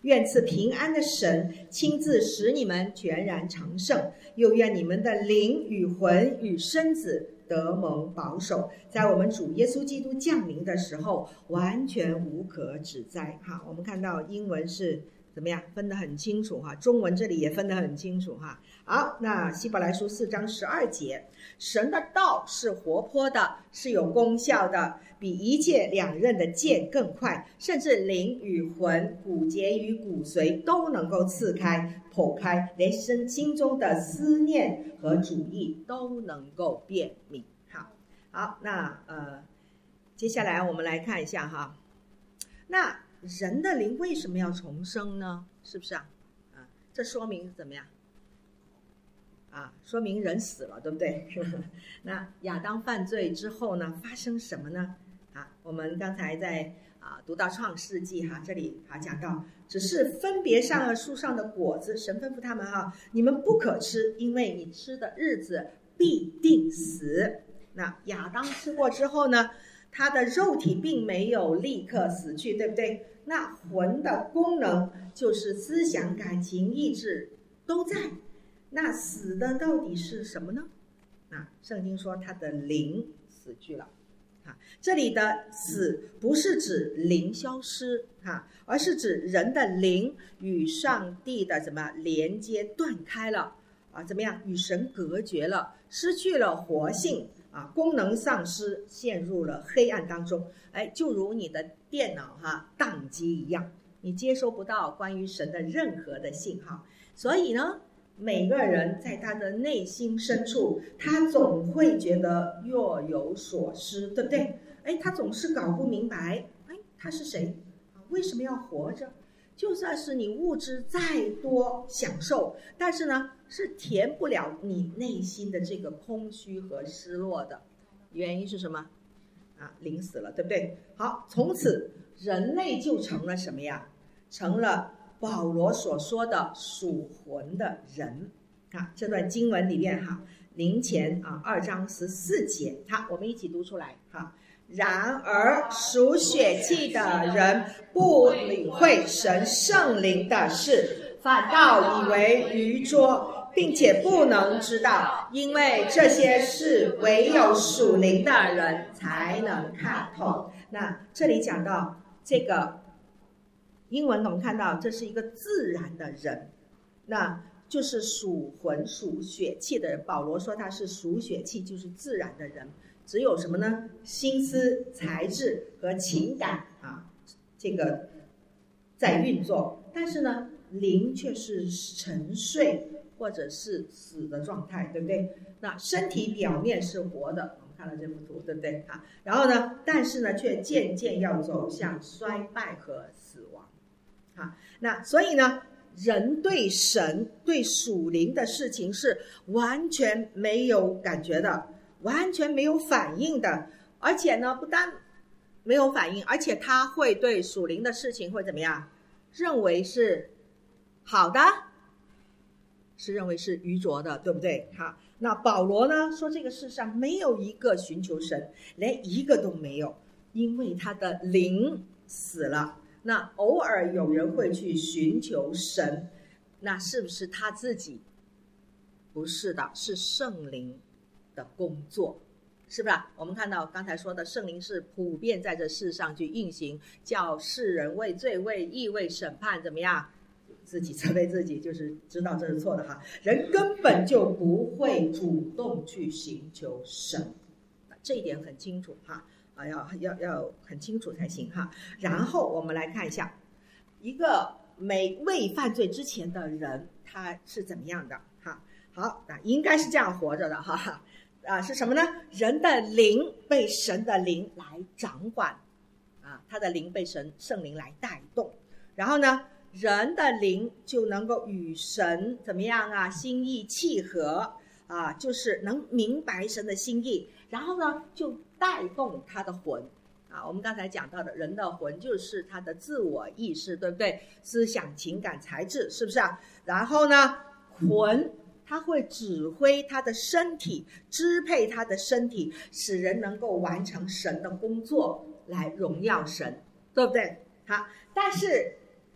愿赐平安的神亲自使你们全然成圣，又愿你们的灵与魂与身子得蒙保守，在我们主耶稣基督降临的时候完全无可指摘。好，我们看到英文是怎么样分得很清楚哈，中文这里也分得很清楚哈。好，那希伯来书四章十二节，神的道是活泼的，是有功效的，比一切两刃的剑更快，甚至灵与魂、骨节与骨髓都能够刺开剖开，连身心中的思念和主意都能够辨明。好，好，那呃，接下来我们来看一下哈，那人的灵为什么要重生呢？是不是啊？啊，这说明怎么样？啊，说明人死了，对不对？那亚当犯罪之后呢，发生什么呢？啊，我们刚才在啊读到创世纪哈，这里啊讲到，只是分别善恶树上的果子，神吩咐他们哈，你们不可吃，因为你吃的日子必定死。那亚当吃过之后呢，他的肉体并没有立刻死去，对不对？那魂的功能就是思想、感情、意志都在。那死的到底是什么呢？啊，圣经说他的灵死去了。啊，这里的死不是指灵消失啊，而是指人的灵与上帝的怎么连接断开了啊？怎么样？与神隔绝了，失去了活性啊，功能丧失，陷入了黑暗当中。哎，就如你的电脑哈宕机一样，你接收不到关于神的任何的信号。所以呢，每个人在他的内心深处，他总会觉得若有所失，对不对？哎，他总是搞不明白，哎，他是谁？为什么要活着？就算是你物质再多享受，但是呢，是填不了你内心的这个空虚和失落的。原因是什么？啊，灵死了，对不对？好，从此人类就成了什么呀？成了保罗所说的属魂的人啊。这段经文里面哈，林前啊二章十四节，好，我们一起读出来哈。然而属血气的人不领会神圣灵的事，反倒以为愚拙，并且不能知道，因为这些事唯有属灵的人才能看透。那这里讲到这个英文，我们看到这是一个自然的人，那就是属魂属血气的人。保罗说他是属血气，就是自然的人，只有什么呢？心思、才智和情感啊，这个在运作，但是呢，灵却是沉睡或者是死的状态，对不对？那身体表面是活的，我们看到这幅图，对不对啊？然后呢，但是呢，却渐渐要走向衰败和死亡啊。那所以呢，人对神、对属灵的事情是完全没有感觉的，完全没有反应的，而且呢，不但没有反应，而且他会对属灵的事情会怎么样？认为是好的，是认为是愚拙的，对不对？好，那保罗呢说这个世上没有一个寻求神，连一个都没有，因为他的灵死了。那偶尔有人会去寻求神，那是不是他自己？不是的，是圣灵的工作，是不是？我们看到刚才说的圣灵是普遍在这世上去运行，叫世人为罪、为义、为审判怎么样？自己责备自己，就是知道这是错的哈。人根本就不会主动去寻求神，这一点很清楚哈。啊，要要要很清楚才行哈。然后我们来看一下，一个没未犯罪之前的人，他是怎么样的哈？好，那应该是这样活着的哈。啊，是什么呢？人的灵被神的灵来掌管，啊，他的灵被神圣灵来带动，然后呢，人的灵就能够与神怎么样啊？心意契合啊，就是能明白神的心意，然后呢，就带动他的魂啊。我们刚才讲到的人的魂就是他的自我意识，对不对？思想、情感、才智，是不是啊？然后呢，魂他会指挥他的身体，支配他的身体，使人能够完成神的工作，来荣耀神，对不对？好，但是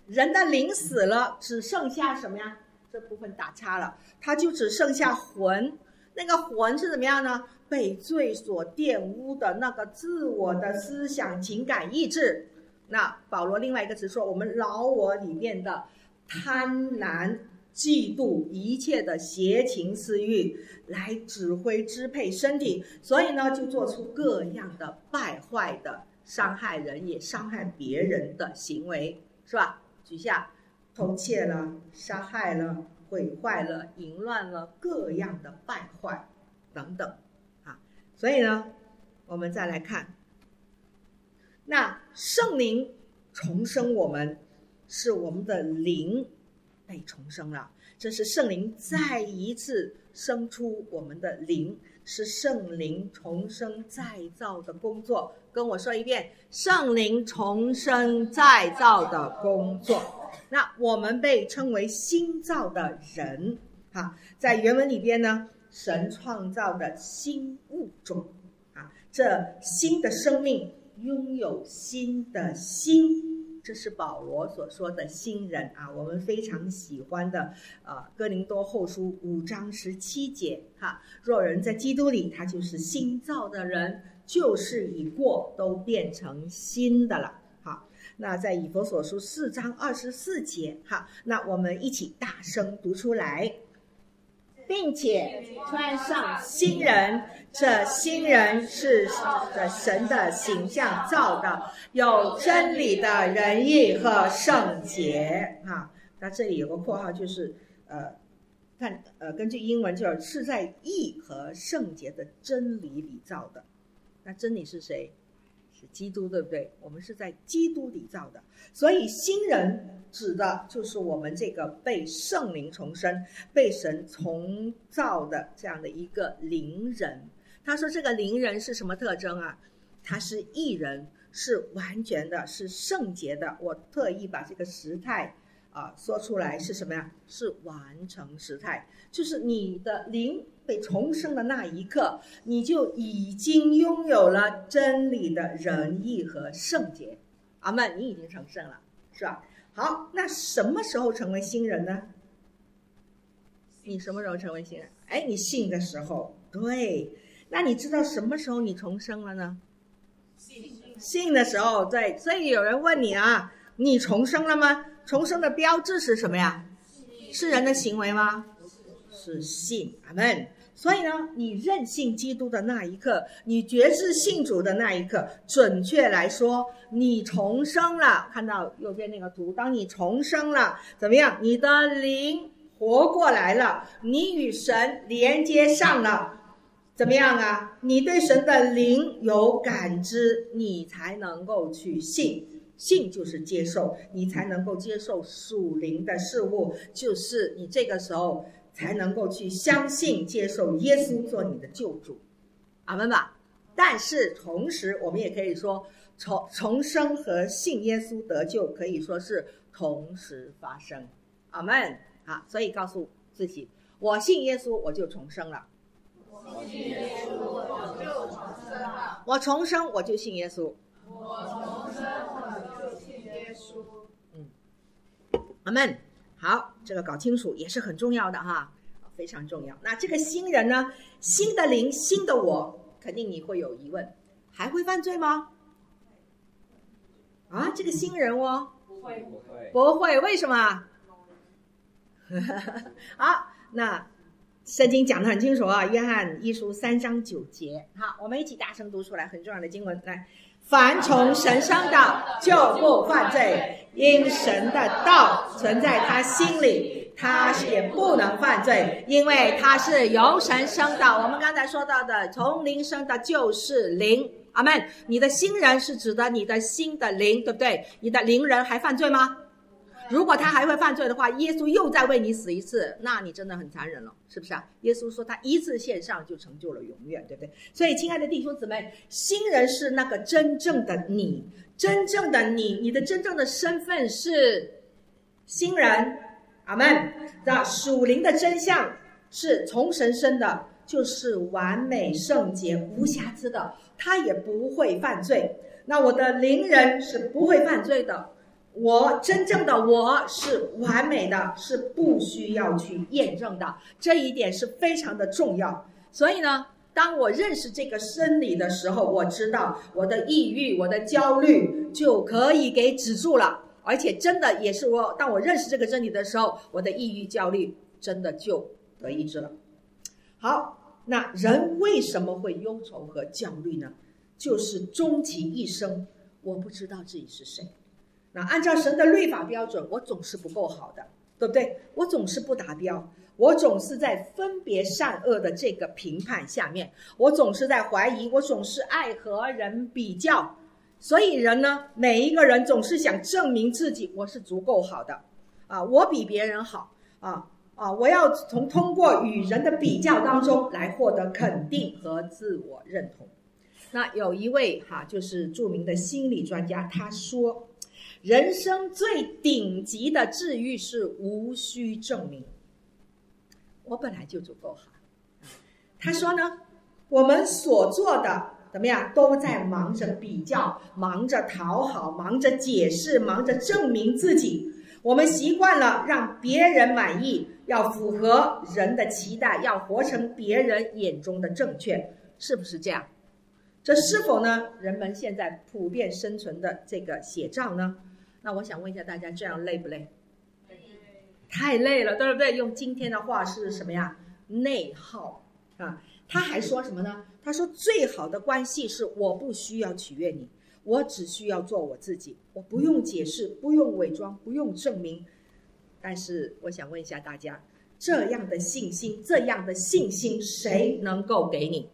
人的灵死了，只剩下什么呀？这部分打叉了，它就只剩下魂。那个魂是怎么样呢？被罪所玷污的那个自我的思想、情感、意志。那保罗另外一个词说，我们老我里面的贪婪、嫉妒、一切的邪情私欲来指挥支配身体，所以呢，就做出各样的败坏的、伤害人也伤害别人的行为，是吧？举下偷窃了、杀害了、毁坏了、淫乱了，各样的败坏等等啊。所以呢，我们再来看，那圣灵重生我们，是我们的灵被重生了，这是圣灵再一次生出我们的灵，是圣灵重生再造的工作。跟我说一遍，圣灵重生再造的工作。那我们被称为新造的人啊，在原文里边呢，神创造的新物种啊，这新的生命拥有新的心，这是保罗所说的新人啊，我们非常喜欢的呃哥林多后书五章十七节哈，若人在基督里，他就是新造的人，旧事已过，都变成新的了。好，那在以弗所书四章二十四节哈，那我们一起大声读出来，并且穿上新人，这新人是神的形象造的，有真理的仁义和圣洁啊。那这里有个括号，就是呃，看呃，根据英文就是是在义和圣洁的真理里造的。那真理是谁？是基督，对不对？我们是在基督里造的，所以新人指的就是我们这个被圣灵重生、被神重造的这样的一个灵人。他说这个灵人是什么特征啊？他是义人，是完全的，是圣洁的。我特意把这个时态啊说出来是什么呀？是完成时态，就是你的灵被重生的那一刻，你就已经拥有了真理的仁义和圣洁。阿们，你已经成圣了，是吧？好，那什么时候成为新人呢？你什么时候成为新人？哎，你信的时候。对，那你知道什么时候你重生了呢？信的时候。对，所以有人问你啊，你重生了吗？重生的标志是什么呀？是人的行为吗？是信。阿们。所以呢，你认信基督的那一刻，你决志信主的那一刻，准确来说，你重生了。看到右边那个图，当你重生了，怎么样？你的灵活过来了，你与神连接上了，怎么样啊？你对神的灵有感知，你才能够去信。信就是接受，你才能够接受属灵的事物，就是你这个时候才能够去相信接受耶稣做你的救主。阿们吧。但是同时我们也可以说，重重生和信耶稣得救可以说是同时发生。阿们。好，所以告诉自己，我信耶稣我就重生了， 我信耶稣我就重生了， 我重生我就信耶稣， 我重生我就信耶稣。 嗯，阿们。好，这个搞清楚也是很重要的哈，非常重要。那这个新人呢，新的灵，新的我，肯定你会有疑问，还会犯罪吗？啊，这个新人哦， 不会， 不会，为什么？好，那圣经讲得很清楚啊，约翰一书三章九节。好，我们一起大声读出来，很重要的经文。来，凡从神生的就不犯罪，因神的道存在他心里，他也不能犯罪，因为他是由神生的。我们刚才说到的，从灵生的就是灵。阿们。你的新人是指的你的新的灵，对不对？你的灵人还犯罪吗？如果他还会犯罪的话，耶稣又再为你死一次，那你真的很残忍了，是不是啊？耶稣说他一次献上就成就了永远，对不对？所以亲爱的弟兄姊妹，新人是那个真正的你，真正的你，你的真正的身份是新人。阿们。那属灵的真相是从神生的，就是完美圣洁无瑕疵的，他也不会犯罪。那我的灵人是不会犯罪的， 我真正的我是完美的，是不需要去验证的，这一点是非常的重要。所以呢，当我认识这个真理的时候，我知道我的抑郁、我的焦虑就可以给止住了，而且真的也是我，当我认识这个真理的时候，我的抑郁、焦虑真的就得医治了。好，那人为什么会忧愁和焦虑呢？就是终其一生，我不知道自己是谁。那按照神的律法标准，我总是不够好的，对不对？我总是不达标，我总是在分别善恶的这个评判下面，我总是在怀疑，我总是爱和人比较。所以人呢，每一个人总是想证明自己我是足够好的啊，我比别人好啊啊！我要从通过与人的比较当中来获得肯定和自我认同。那有一位哈、啊，就是著名的心理专家，他说，人生最顶级的治愈是无需证明，我本来就足够好。他说呢，我们所做的怎么样，都在忙着比较，忙着讨好，忙着解释，忙着证明自己。我们习惯了让别人满意，要符合人的期待，要活成别人眼中的正确，是不是这样？这是否呢，人们现在普遍生存的这个写照呢？那我想问一下大家，这样累不累？太累了，对不对？用今天的话是什么呀？内耗啊！他还说什么呢？他说最好的关系是我不需要取悦你，我只需要做我自己，我不用解释，不用伪装，不用证明。但是我想问一下大家，这样的信心，这样的信心，谁能够给你？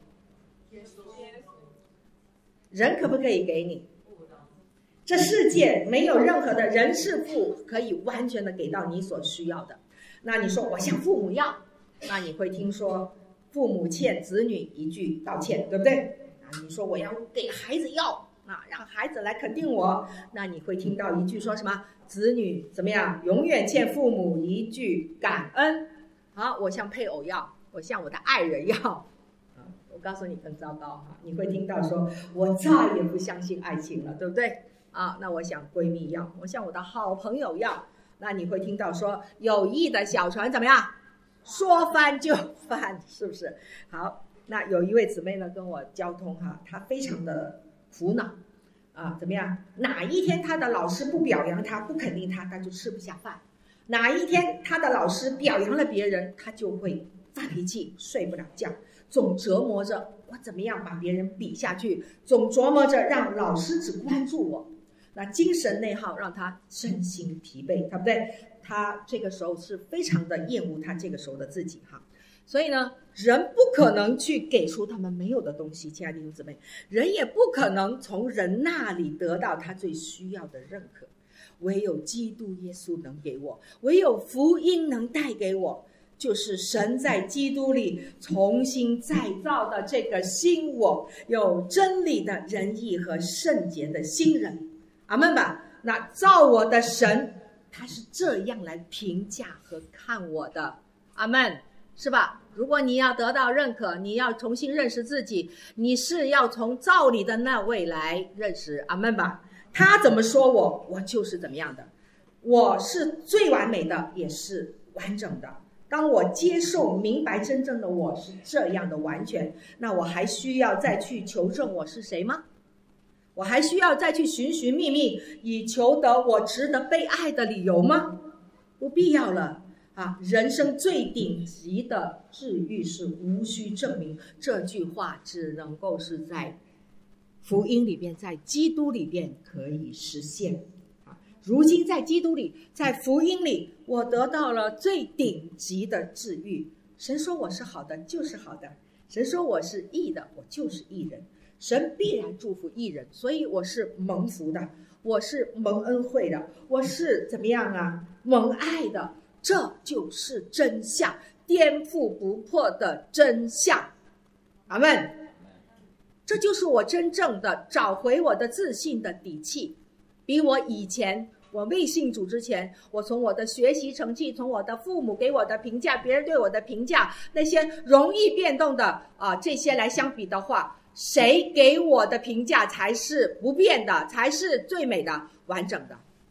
人可不可以给你？这世界没有任何的人事物可以完全的给到你所需要的。那你说我向父母要，那你会听说父母欠子女一句道歉，对不对？那你说我要给孩子要，那让孩子来肯定我，那你会听到一句说什么？子女怎么样？永远欠父母一句感恩。好，我向配偶要，我向我的爱人要。我告诉你更糟糕哈，你会听到说我再也不相信爱情了，对不对？啊，那我想闺蜜要，我向我的好朋友要。那你会听到说友谊的小船怎么样？说翻就翻，是不是？好，那有一位姊妹呢跟我交通哈，她非常的苦恼啊，怎么样？哪一天她的老师不表扬她，不肯定她，她就吃不下饭；哪一天她的老师表扬了别人，她就会发脾气，睡不了觉。总折磨着我怎么样把别人比下去，总琢磨着让老师只关注我，那精神内耗让他身心疲惫，对不对？他这个时候是非常的厌恶他这个时候的自己哈。所以呢，人不可能去给出他们没有的东西，亲爱的弟兄姊妹，人也不可能从人那里得到他最需要的认可，唯有基督耶稣能给我，唯有福音能带给我，就是神在基督里重新再造的这个新我，有真理的仁义和圣洁的新人。阿们吧。那造我的神，他是这样来评价和看我的。阿们，是吧？如果你要得到认可，你要重新认识自己，你是要从造你的那位来认识。阿们吧。他怎么说我，我就是怎么样的，我是最完美的，也是完整的。当我接受明白真正的我是这样的完全，那我还需要再去求证我是谁吗？我还需要再去寻寻觅觅以求得我值得被爱的理由吗？不必要了啊！人生最顶级的治愈是无需证明，这句话只能够是在福音里边，在基督里边可以实现。如今在基督里，在福音里，我得到了最顶级的治愈。神说我是好的，就是好的；神说我是义的，我就是义人。神必然祝福义人，所以我是蒙福的，我是蒙恩惠的，我是怎么样啊？蒙爱的。这就是真相，颠覆不破的真相。阿们。这就是我真正的找回我的自信的底气，比我以前我未信主之前，我从我的学习成绩，从我的父母给我的评价，别人对我的评价，那些容易变动的啊，这些来相比的话，谁给我的评价才是不变的，才是最美的、完整的？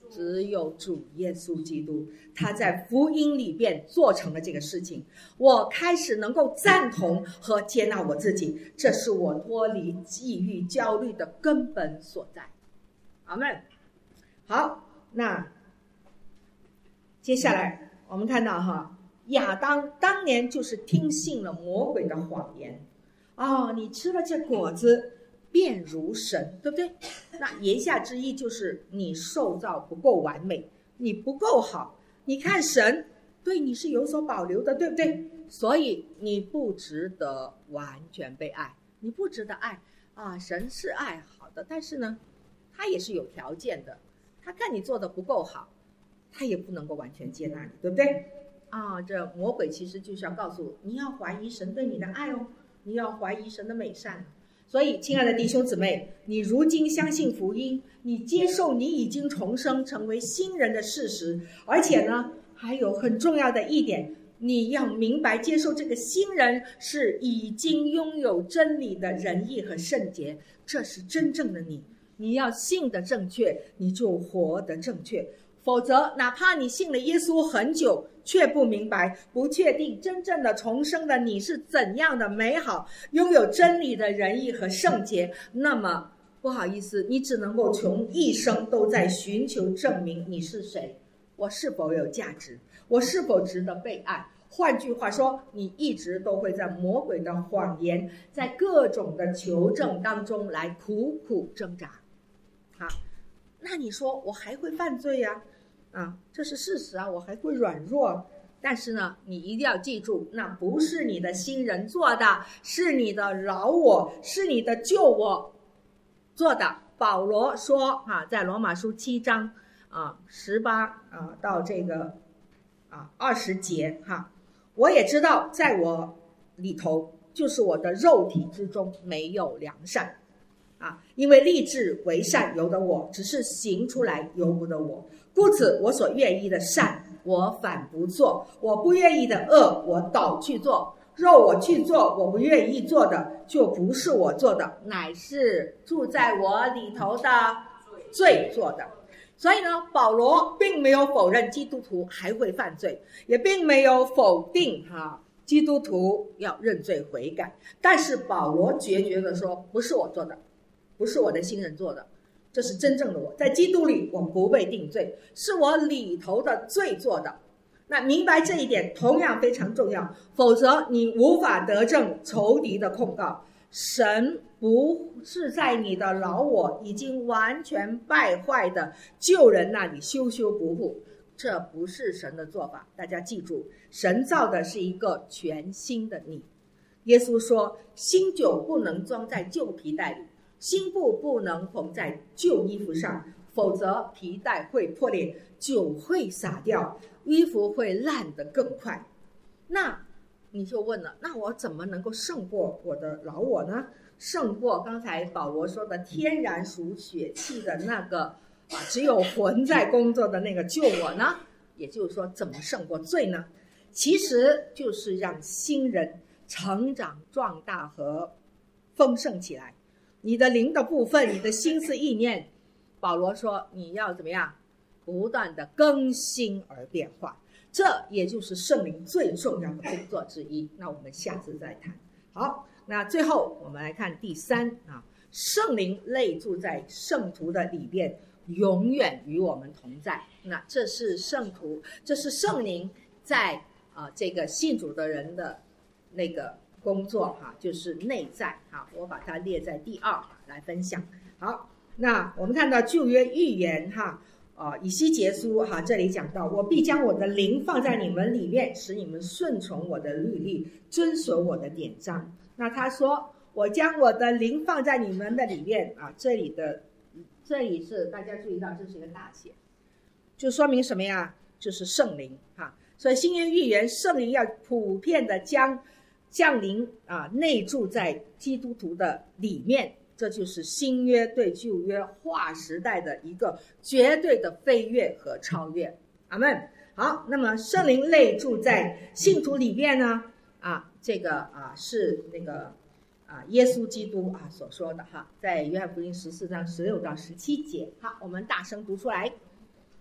只有主耶稣基督，他在福音里边做成了这个事情。我开始能够赞同和接纳我自己，这是我脱离抑郁焦虑的根本所在。阿们。好，那接下来我们看到哈，亚当当年就是听信了魔鬼的谎言。哦，你吃了这果子便如神，对不对？那言下之意就是你受造不够完美，你不够好。你看神对你是有所保留的，对不对？所以你不值得完全被爱，你不值得爱啊！神是爱好的，但是呢，他也是有条件的。他看你做的不够好，他也不能够完全接纳你，对不对？啊，这魔鬼其实就是要告诉你，你要怀疑神对你的爱哦，你要怀疑神的美善。所以亲爱的弟兄姊妹，你如今相信福音，你接受你已经重生成为新人的事实，而且呢还有很重要的一点，你要明白接受这个新人是已经拥有真理的仁义和圣洁，这是真正的你。你要信得正确，你就活得正确，否则哪怕你信了耶稣很久，却不明白，不确定真正的重生的你是怎样的美好，拥有真理的仁义和圣洁，那么不好意思，你只能够穷一生都在寻求证明你是谁，我是否有价值，我是否值得被爱。换句话说，你一直都会在魔鬼的谎言，在各种的求证当中来苦苦挣扎。好，那你说我还会犯罪呀？啊，这是事实啊，我还会软弱。但是呢，你一定要记住，那不是你的新人做的，是你的老我，是你的旧我做的。保罗说啊，在罗马书七章啊十八啊到这个啊二十节哈，我也知道在我里头，就是我的肉体之中没有良善。啊，因为立志为善由得我，只是行出来由不得我。故此我所愿意的善我反不做，我不愿意的恶我倒去做。若我去做我不愿意做的，就不是我做的，乃是住在我里头的罪做的。所以呢，保罗并没有否认基督徒还会犯罪，也并没有否定哈、啊、基督徒要认罪悔改，但是保罗决绝地说，不是我做的，不是我的新人做的，这是真正的我，在基督里我不被定罪，是我里头的罪做的。那明白这一点同样非常重要，否则你无法得证仇敌的控告。神不是在你的老我已经完全败坏的旧人那里修修补补，这不是神的做法。大家记住，神造的是一个全新的你。耶稣说，新酒不能装在旧皮袋里，新布不能缝在旧衣服上，否则皮带会破裂，酒会洒掉，衣服会烂得更快。那你就问了，那我怎么能够胜过我的老我呢？胜过刚才保罗说的天然属血气的那个啊，只有魂在工作的那个旧我呢？也就是说，怎么胜过罪呢？其实就是让新人成长壮大和丰盛起来。你的灵的部分，你的心思意念，保罗说你要怎么样不断的更新而变化，这也就是圣灵最重要的工作之一。那我们下次再谈。好，那最后我们来看第三啊，圣灵内住在圣徒的里边，永远与我们同在。那这是圣徒，这是圣灵在啊、呃、这个信主的人的那个工作哈、啊，就是内在哈、啊，我把它列在第二、啊、来分享。好，那我们看到旧约预言哈。啊，以西结书哈，这里讲到，我必将我的灵放在你们里面，使你们顺从我的律例，遵守我的典章。那他说，我将我的灵放在你们的里面啊，这里的这里是大家注意到，这是一个大写，就说明什么呀？就是圣灵哈。所以新约预言，圣灵要普遍的将降临啊，内住在基督徒的里面。这就是新约对旧约划时代的一个绝对的飞跃和超越。阿们。好，那么圣灵内住在信徒里面呢？啊，这个啊是那个啊耶稣基督啊所说的哈，在约翰福音十四章十六到十七节。好，我们大声读出来。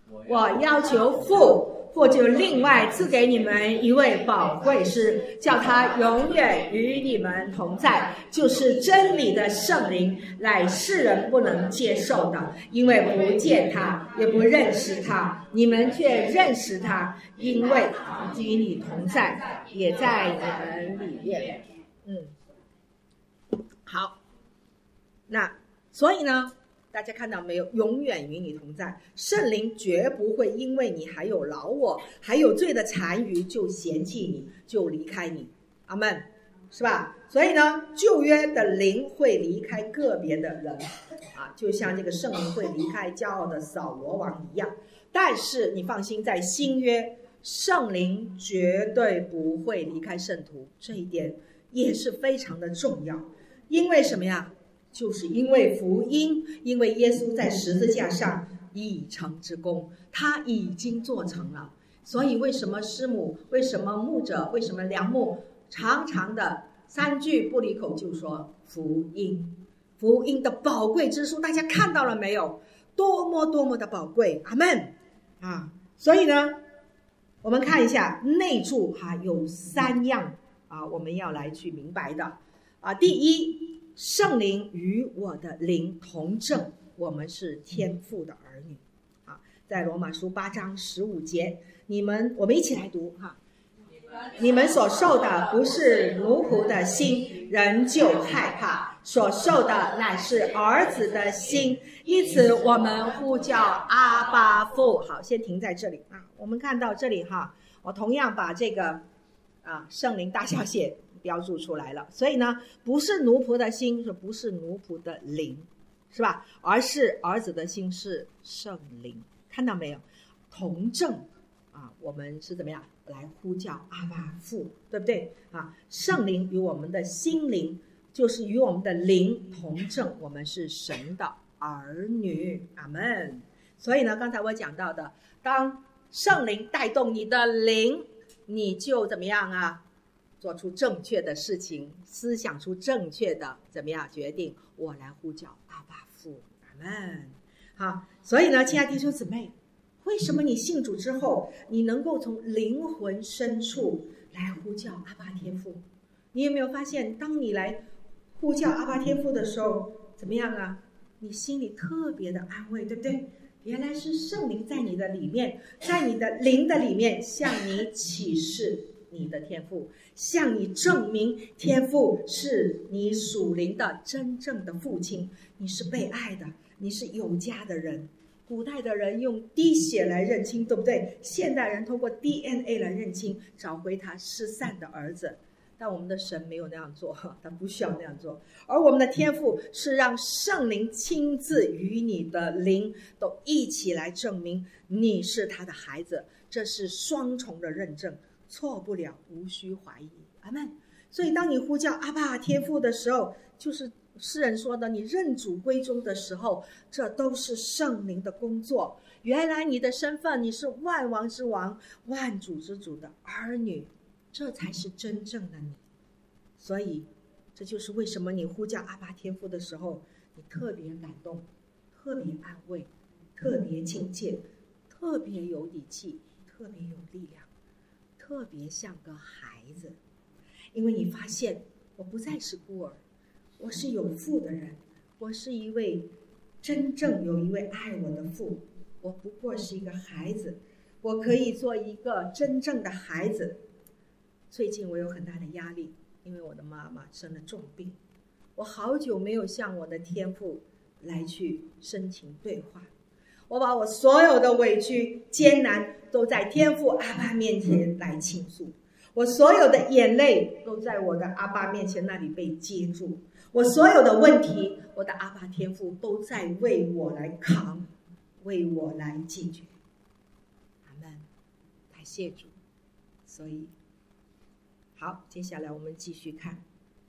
我要求父，父就另外赐给你们一位保惠师，叫他永远与你们同在，就是真理的圣灵，乃世人不能接受的，因为不见他，也不认识他，你们却认识他，因为与你同在，也在你们里面。嗯，好，那所以呢，大家看到没有？永远与你同在，圣灵绝不会因为你还有老我，还有罪的残余，就嫌弃你，就离开你。阿们，是吧？所以呢，旧约的灵会离开个别的人啊，就像这个圣灵会离开骄傲的扫罗王一样。但是你放心，在新约，圣灵绝对不会离开圣徒，这一点也是非常的重要。因为什么呀？就是因为福音，因为耶稣在十字架上已成之功，他已经做成了。所以为什么师母，为什么牧者，为什么梁牧常常的三句不离口就说福音，福音的宝贵之处，大家看到了没有？多么多么的宝贵，阿们啊！所以呢，我们看一下内住哈、啊，有三样啊，我们要来去明白的啊。第一，圣灵与我的灵同证，我们是天父的儿女啊。在罗马书八章十五节，你们我们一起来读哈。你们所受的不是奴仆的心，人就害怕；所受的乃是儿子的心，因此我们呼叫阿爸父。好，先停在这里啊。我们看到这里哈，我同样把这个啊圣灵大小写标注出来了。所以呢，不是奴仆的心，是不是奴仆的灵，是吧？而是儿子的心，是圣灵。看到没有？同证啊，我们是怎么样来呼叫阿爸父，对不对啊？圣灵与我们的心灵，就是与我们的灵同证，我们是神的儿女。阿们。所以呢，刚才我讲到的，当圣灵带动你的灵，你就怎么样啊？做出正确的事情，思想出正确的怎么样决定？我来呼叫阿爸父。阿们。好，所以呢，亲爱的弟兄姊妹，为什么你信主之后，你能够从灵魂深处来呼叫阿爸天父？你有没有发现，当你来呼叫阿爸天父的时候，怎么样啊？你心里特别的安慰，对不对？原来是圣灵在你的里面，在你的灵的里面向你启示你的天父，向你证明天父是你属灵的真正的父亲，你是被爱的，你是有家的人。古代的人用滴血来认亲，对不对？现代人通过 D N A 来认亲，找回他失散的儿子。但我们的神没有那样做，他不需要那样做。而我们的天父是让圣灵亲自与你的灵都一起来证明你是他的孩子，这是双重的认证，错不了，无需怀疑。阿们。所以当你呼叫阿爸天父的时候，就是诗人说的，你认主归宗的时候，这都是圣灵的工作。原来你的身份，你是万王之王，万主之主的儿女，这才是真正的你。所以这就是为什么你呼叫阿爸天父的时候，你特别感动，特别安慰，特别亲切，特别有底气，特别有力量，特别像个孩子。因为你发现我不再是孤儿，我是有父的人，我是一位真正有一位爱我的父，我不过是一个孩子，我可以做一个真正的孩子。最近我有很大的压力，因为我的妈妈生了重病，我好久没有向我的天父来去深情对话，我把我所有的委屈艰难都在天父阿爸面前来倾诉，我所有的眼泪都在我的阿爸面前那里被接住，我所有的问题，我的阿爸天父都在为我来扛，为我来解决。阿们，感谢主。所以好，接下来我们继续看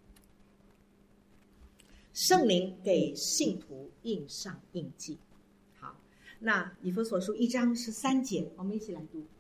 圣灵给信徒印上印记。好，那以弗所书一章十三节，我们一起来读。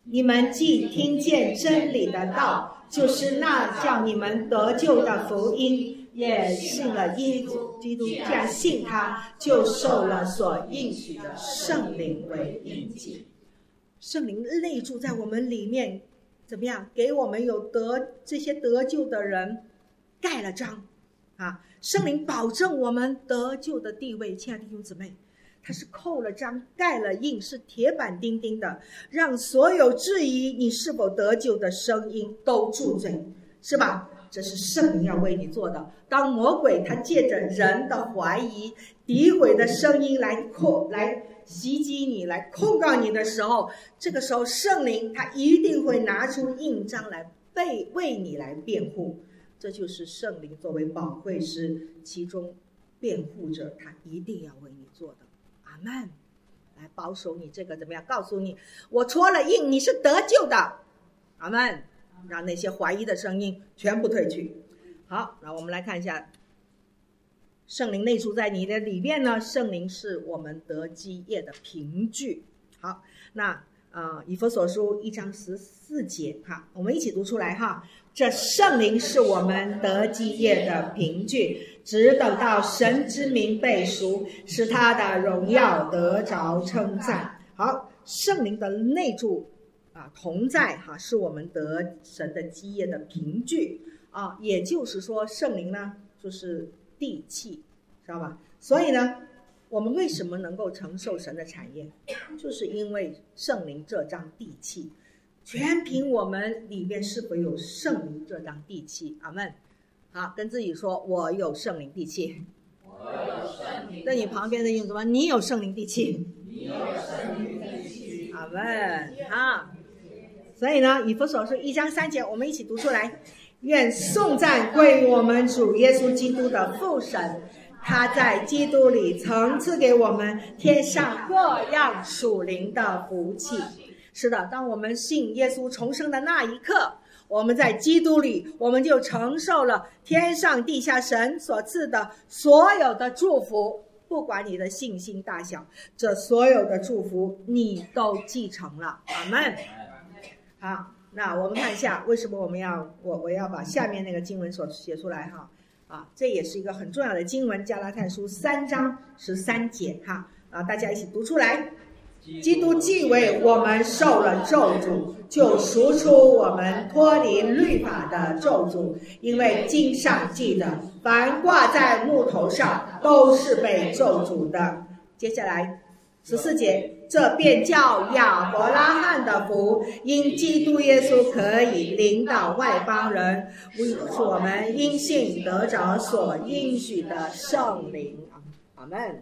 你们既听见真理的道，就是那叫你们得救的福音，也信了耶稣基督，既然信他，就受了所应许的圣灵为印记。圣灵内住在我们里面，怎么样？给我们有得这些得救的人盖了章啊！圣灵保证我们得救的地位，亲爱的弟兄姊妹，他是扣了章盖了印，是铁板钉钉的，让所有质疑你是否得救的声音都住嘴，是吧？这是圣灵要为你做的。当魔鬼他借着人的怀疑、诋毁的声音来控来袭击你，来控告你的时候，这个时候圣灵他一定会拿出印章来被为你来辩护。这就是圣灵作为保惠师，其中辩护者，他一定要为你做的。阿们，来保守你这个怎么样？告诉你，我戳了印，你是得救的。阿们，让那些怀疑的声音全部退去。好，那我们来看一下，圣灵内住在你的里面呢，圣灵是我们得基业的凭据。好，那呃，以弗所书一章十四节，哈，我们一起读出来哈。这圣灵是我们得基业的凭据，只等到神之名被赎，使他的荣耀得着称赞。好，圣灵的内住啊同在哈，是我们得神的基业的凭据啊，也就是说，圣灵呢就是地气，知道吧？所以呢，我们为什么能够承受神的产业，就是因为圣灵这张地气。全凭我们里面是否有圣灵这张地气。阿们。好，跟自己说，我有圣灵地气。 我有圣灵。 在你旁边的用什么？你有圣灵地气。 你有圣灵地气。 阿们。好，所以呢，以弗所书一章三节，我们一起读出来。愿颂赞归于我们主耶稣基督的父神，他在基督里曾赐给我们天上各样属灵的福气。是的，当我们信耶稣重生的那一刻，我们在基督里，我们就承受了天上地下神所赐的所有的祝福。不管你的信心大小，这所有的祝福你都继承了。阿们。好，那我们看一下为什么我们要我我要把下面那个经文所写出来哈啊，这也是一个很重要的经文，加拉太书三章十三节哈啊，大家一起读出来。基督既为我们受了咒诅，就赎出我们脱离律法的咒诅，因为经上记得，凡挂在木头上都是被咒诅的。接下来十四节，这便叫亚伯拉罕的福，因基督耶稣可以领导外邦人，为我们因信得着所应许的圣灵。阿们。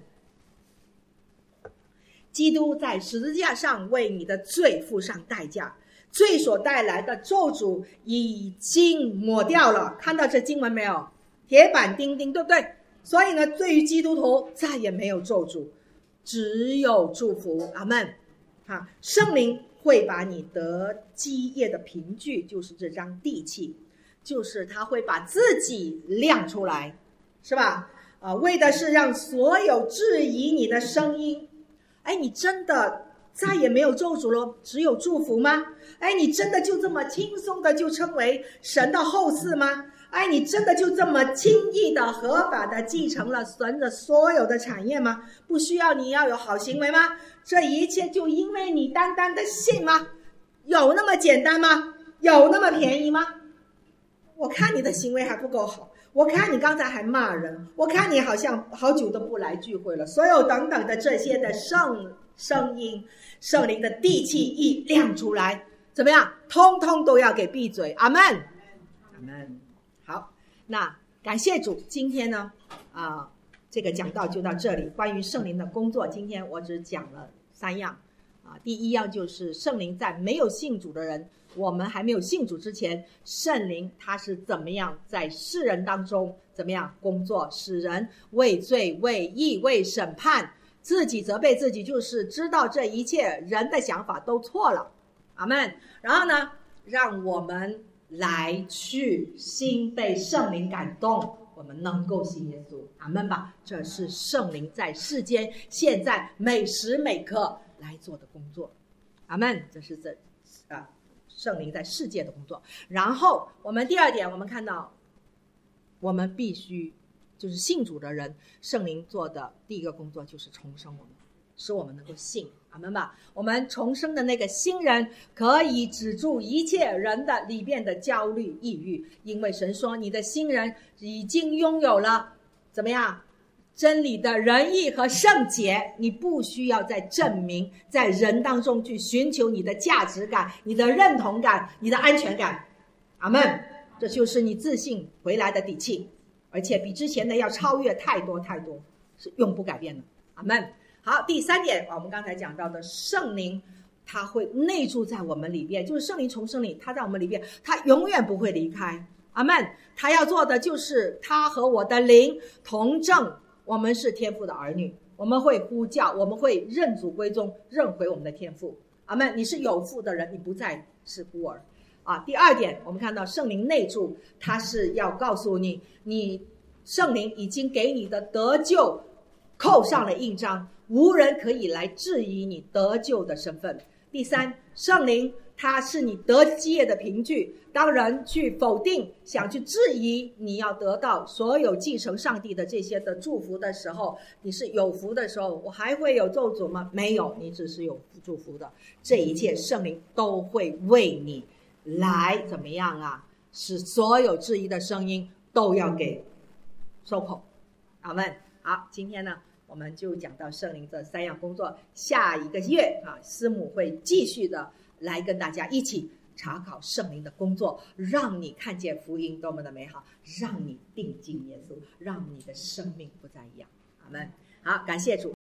基督在十字架上为你的罪付上代价，罪所带来的咒诅已经抹掉了。看到这经文没有？铁板钉钉，对不对？所以呢，对于基督徒再也没有咒诅，只有祝福。阿们。哈，圣灵会把你得基业的凭据，就是这张地气，就是他会把自己亮出来，是吧？啊，为的是让所有质疑你的声音，哎，你真的再也没有咒诅了，只有祝福吗？哎，你真的就这么轻松的就称为神的后嗣吗？哎，你真的就这么轻易的合法的继承了神的所有的产业吗？不需要你要有好行为吗？这一切就因为你单单的信吗？有那么简单吗？有那么便宜吗？我看你的行为还不够好，我看你刚才还骂人，我看你好像好久都不来聚会了，所有等等的这些的圣声音，圣灵的地气一亮出来，怎么样？通通都要给闭嘴。阿们，阿们。好，那感谢主，今天呢，啊、呃，这个讲道就到这里。关于圣灵的工作，今天我只讲了三样啊。第一样就是圣灵在没有信主的人，我们还没有信主之前，圣灵他是怎么样在世人当中怎么样工作，使人为罪、为义、为审判，自己责备自己，就是知道这一切人的想法都错了。阿们。然后呢，让我们来去心被圣灵感动，我们能够信耶稣。阿们吧。这是圣灵在世间现在每时每刻来做的工作。阿们。这是这呃圣灵在世界的工作。然后我们第二点，我们看到我们必须就是信主的人，圣灵做的第一个工作就是重生我们，使我们能够信。阿们吧。我们重生的那个新人可以止住一切人的里边的焦虑抑郁，因为神说你的新人已经拥有了怎么样真理的仁义和圣洁，你不需要再证明，在人当中去寻求你的价值感、你的认同感、你的安全感。阿们。这就是你自信回来的底气，而且比之前的要超越太多太多，是永不改变的。阿们。好，第三点，我们刚才讲到的圣灵，它会内住在我们里边，就是圣灵重生里，它在我们里边，它永远不会离开。阿们。他要做的就是他和我的灵同证我们是天父的儿女，我们会呼叫，我们会认主归宗，认回我们的天父。阿们。你是有父的人，你不再是孤儿啊。第二点，我们看到圣灵内住，他是要告诉你，你圣灵已经给你的得救扣上了印章，无人可以来质疑你得救的身份。第三，圣灵它是你得基业的凭据，当人去否定想去质疑你要得到所有继承上帝的这些的祝福的时候，你是有福的时候，我还会有咒诅吗？没有，你只是有祝福的。这一切圣灵都会为你来怎么样啊，使所有质疑的声音都要给收口。阿们。好，今天呢我们就讲到圣灵这三样工作，下一个月啊，师母会继续的来跟大家一起查考圣灵的工作，让你看见福音多么的美好，让你定睛耶稣，让你的生命不再一样。阿们。好，感谢主。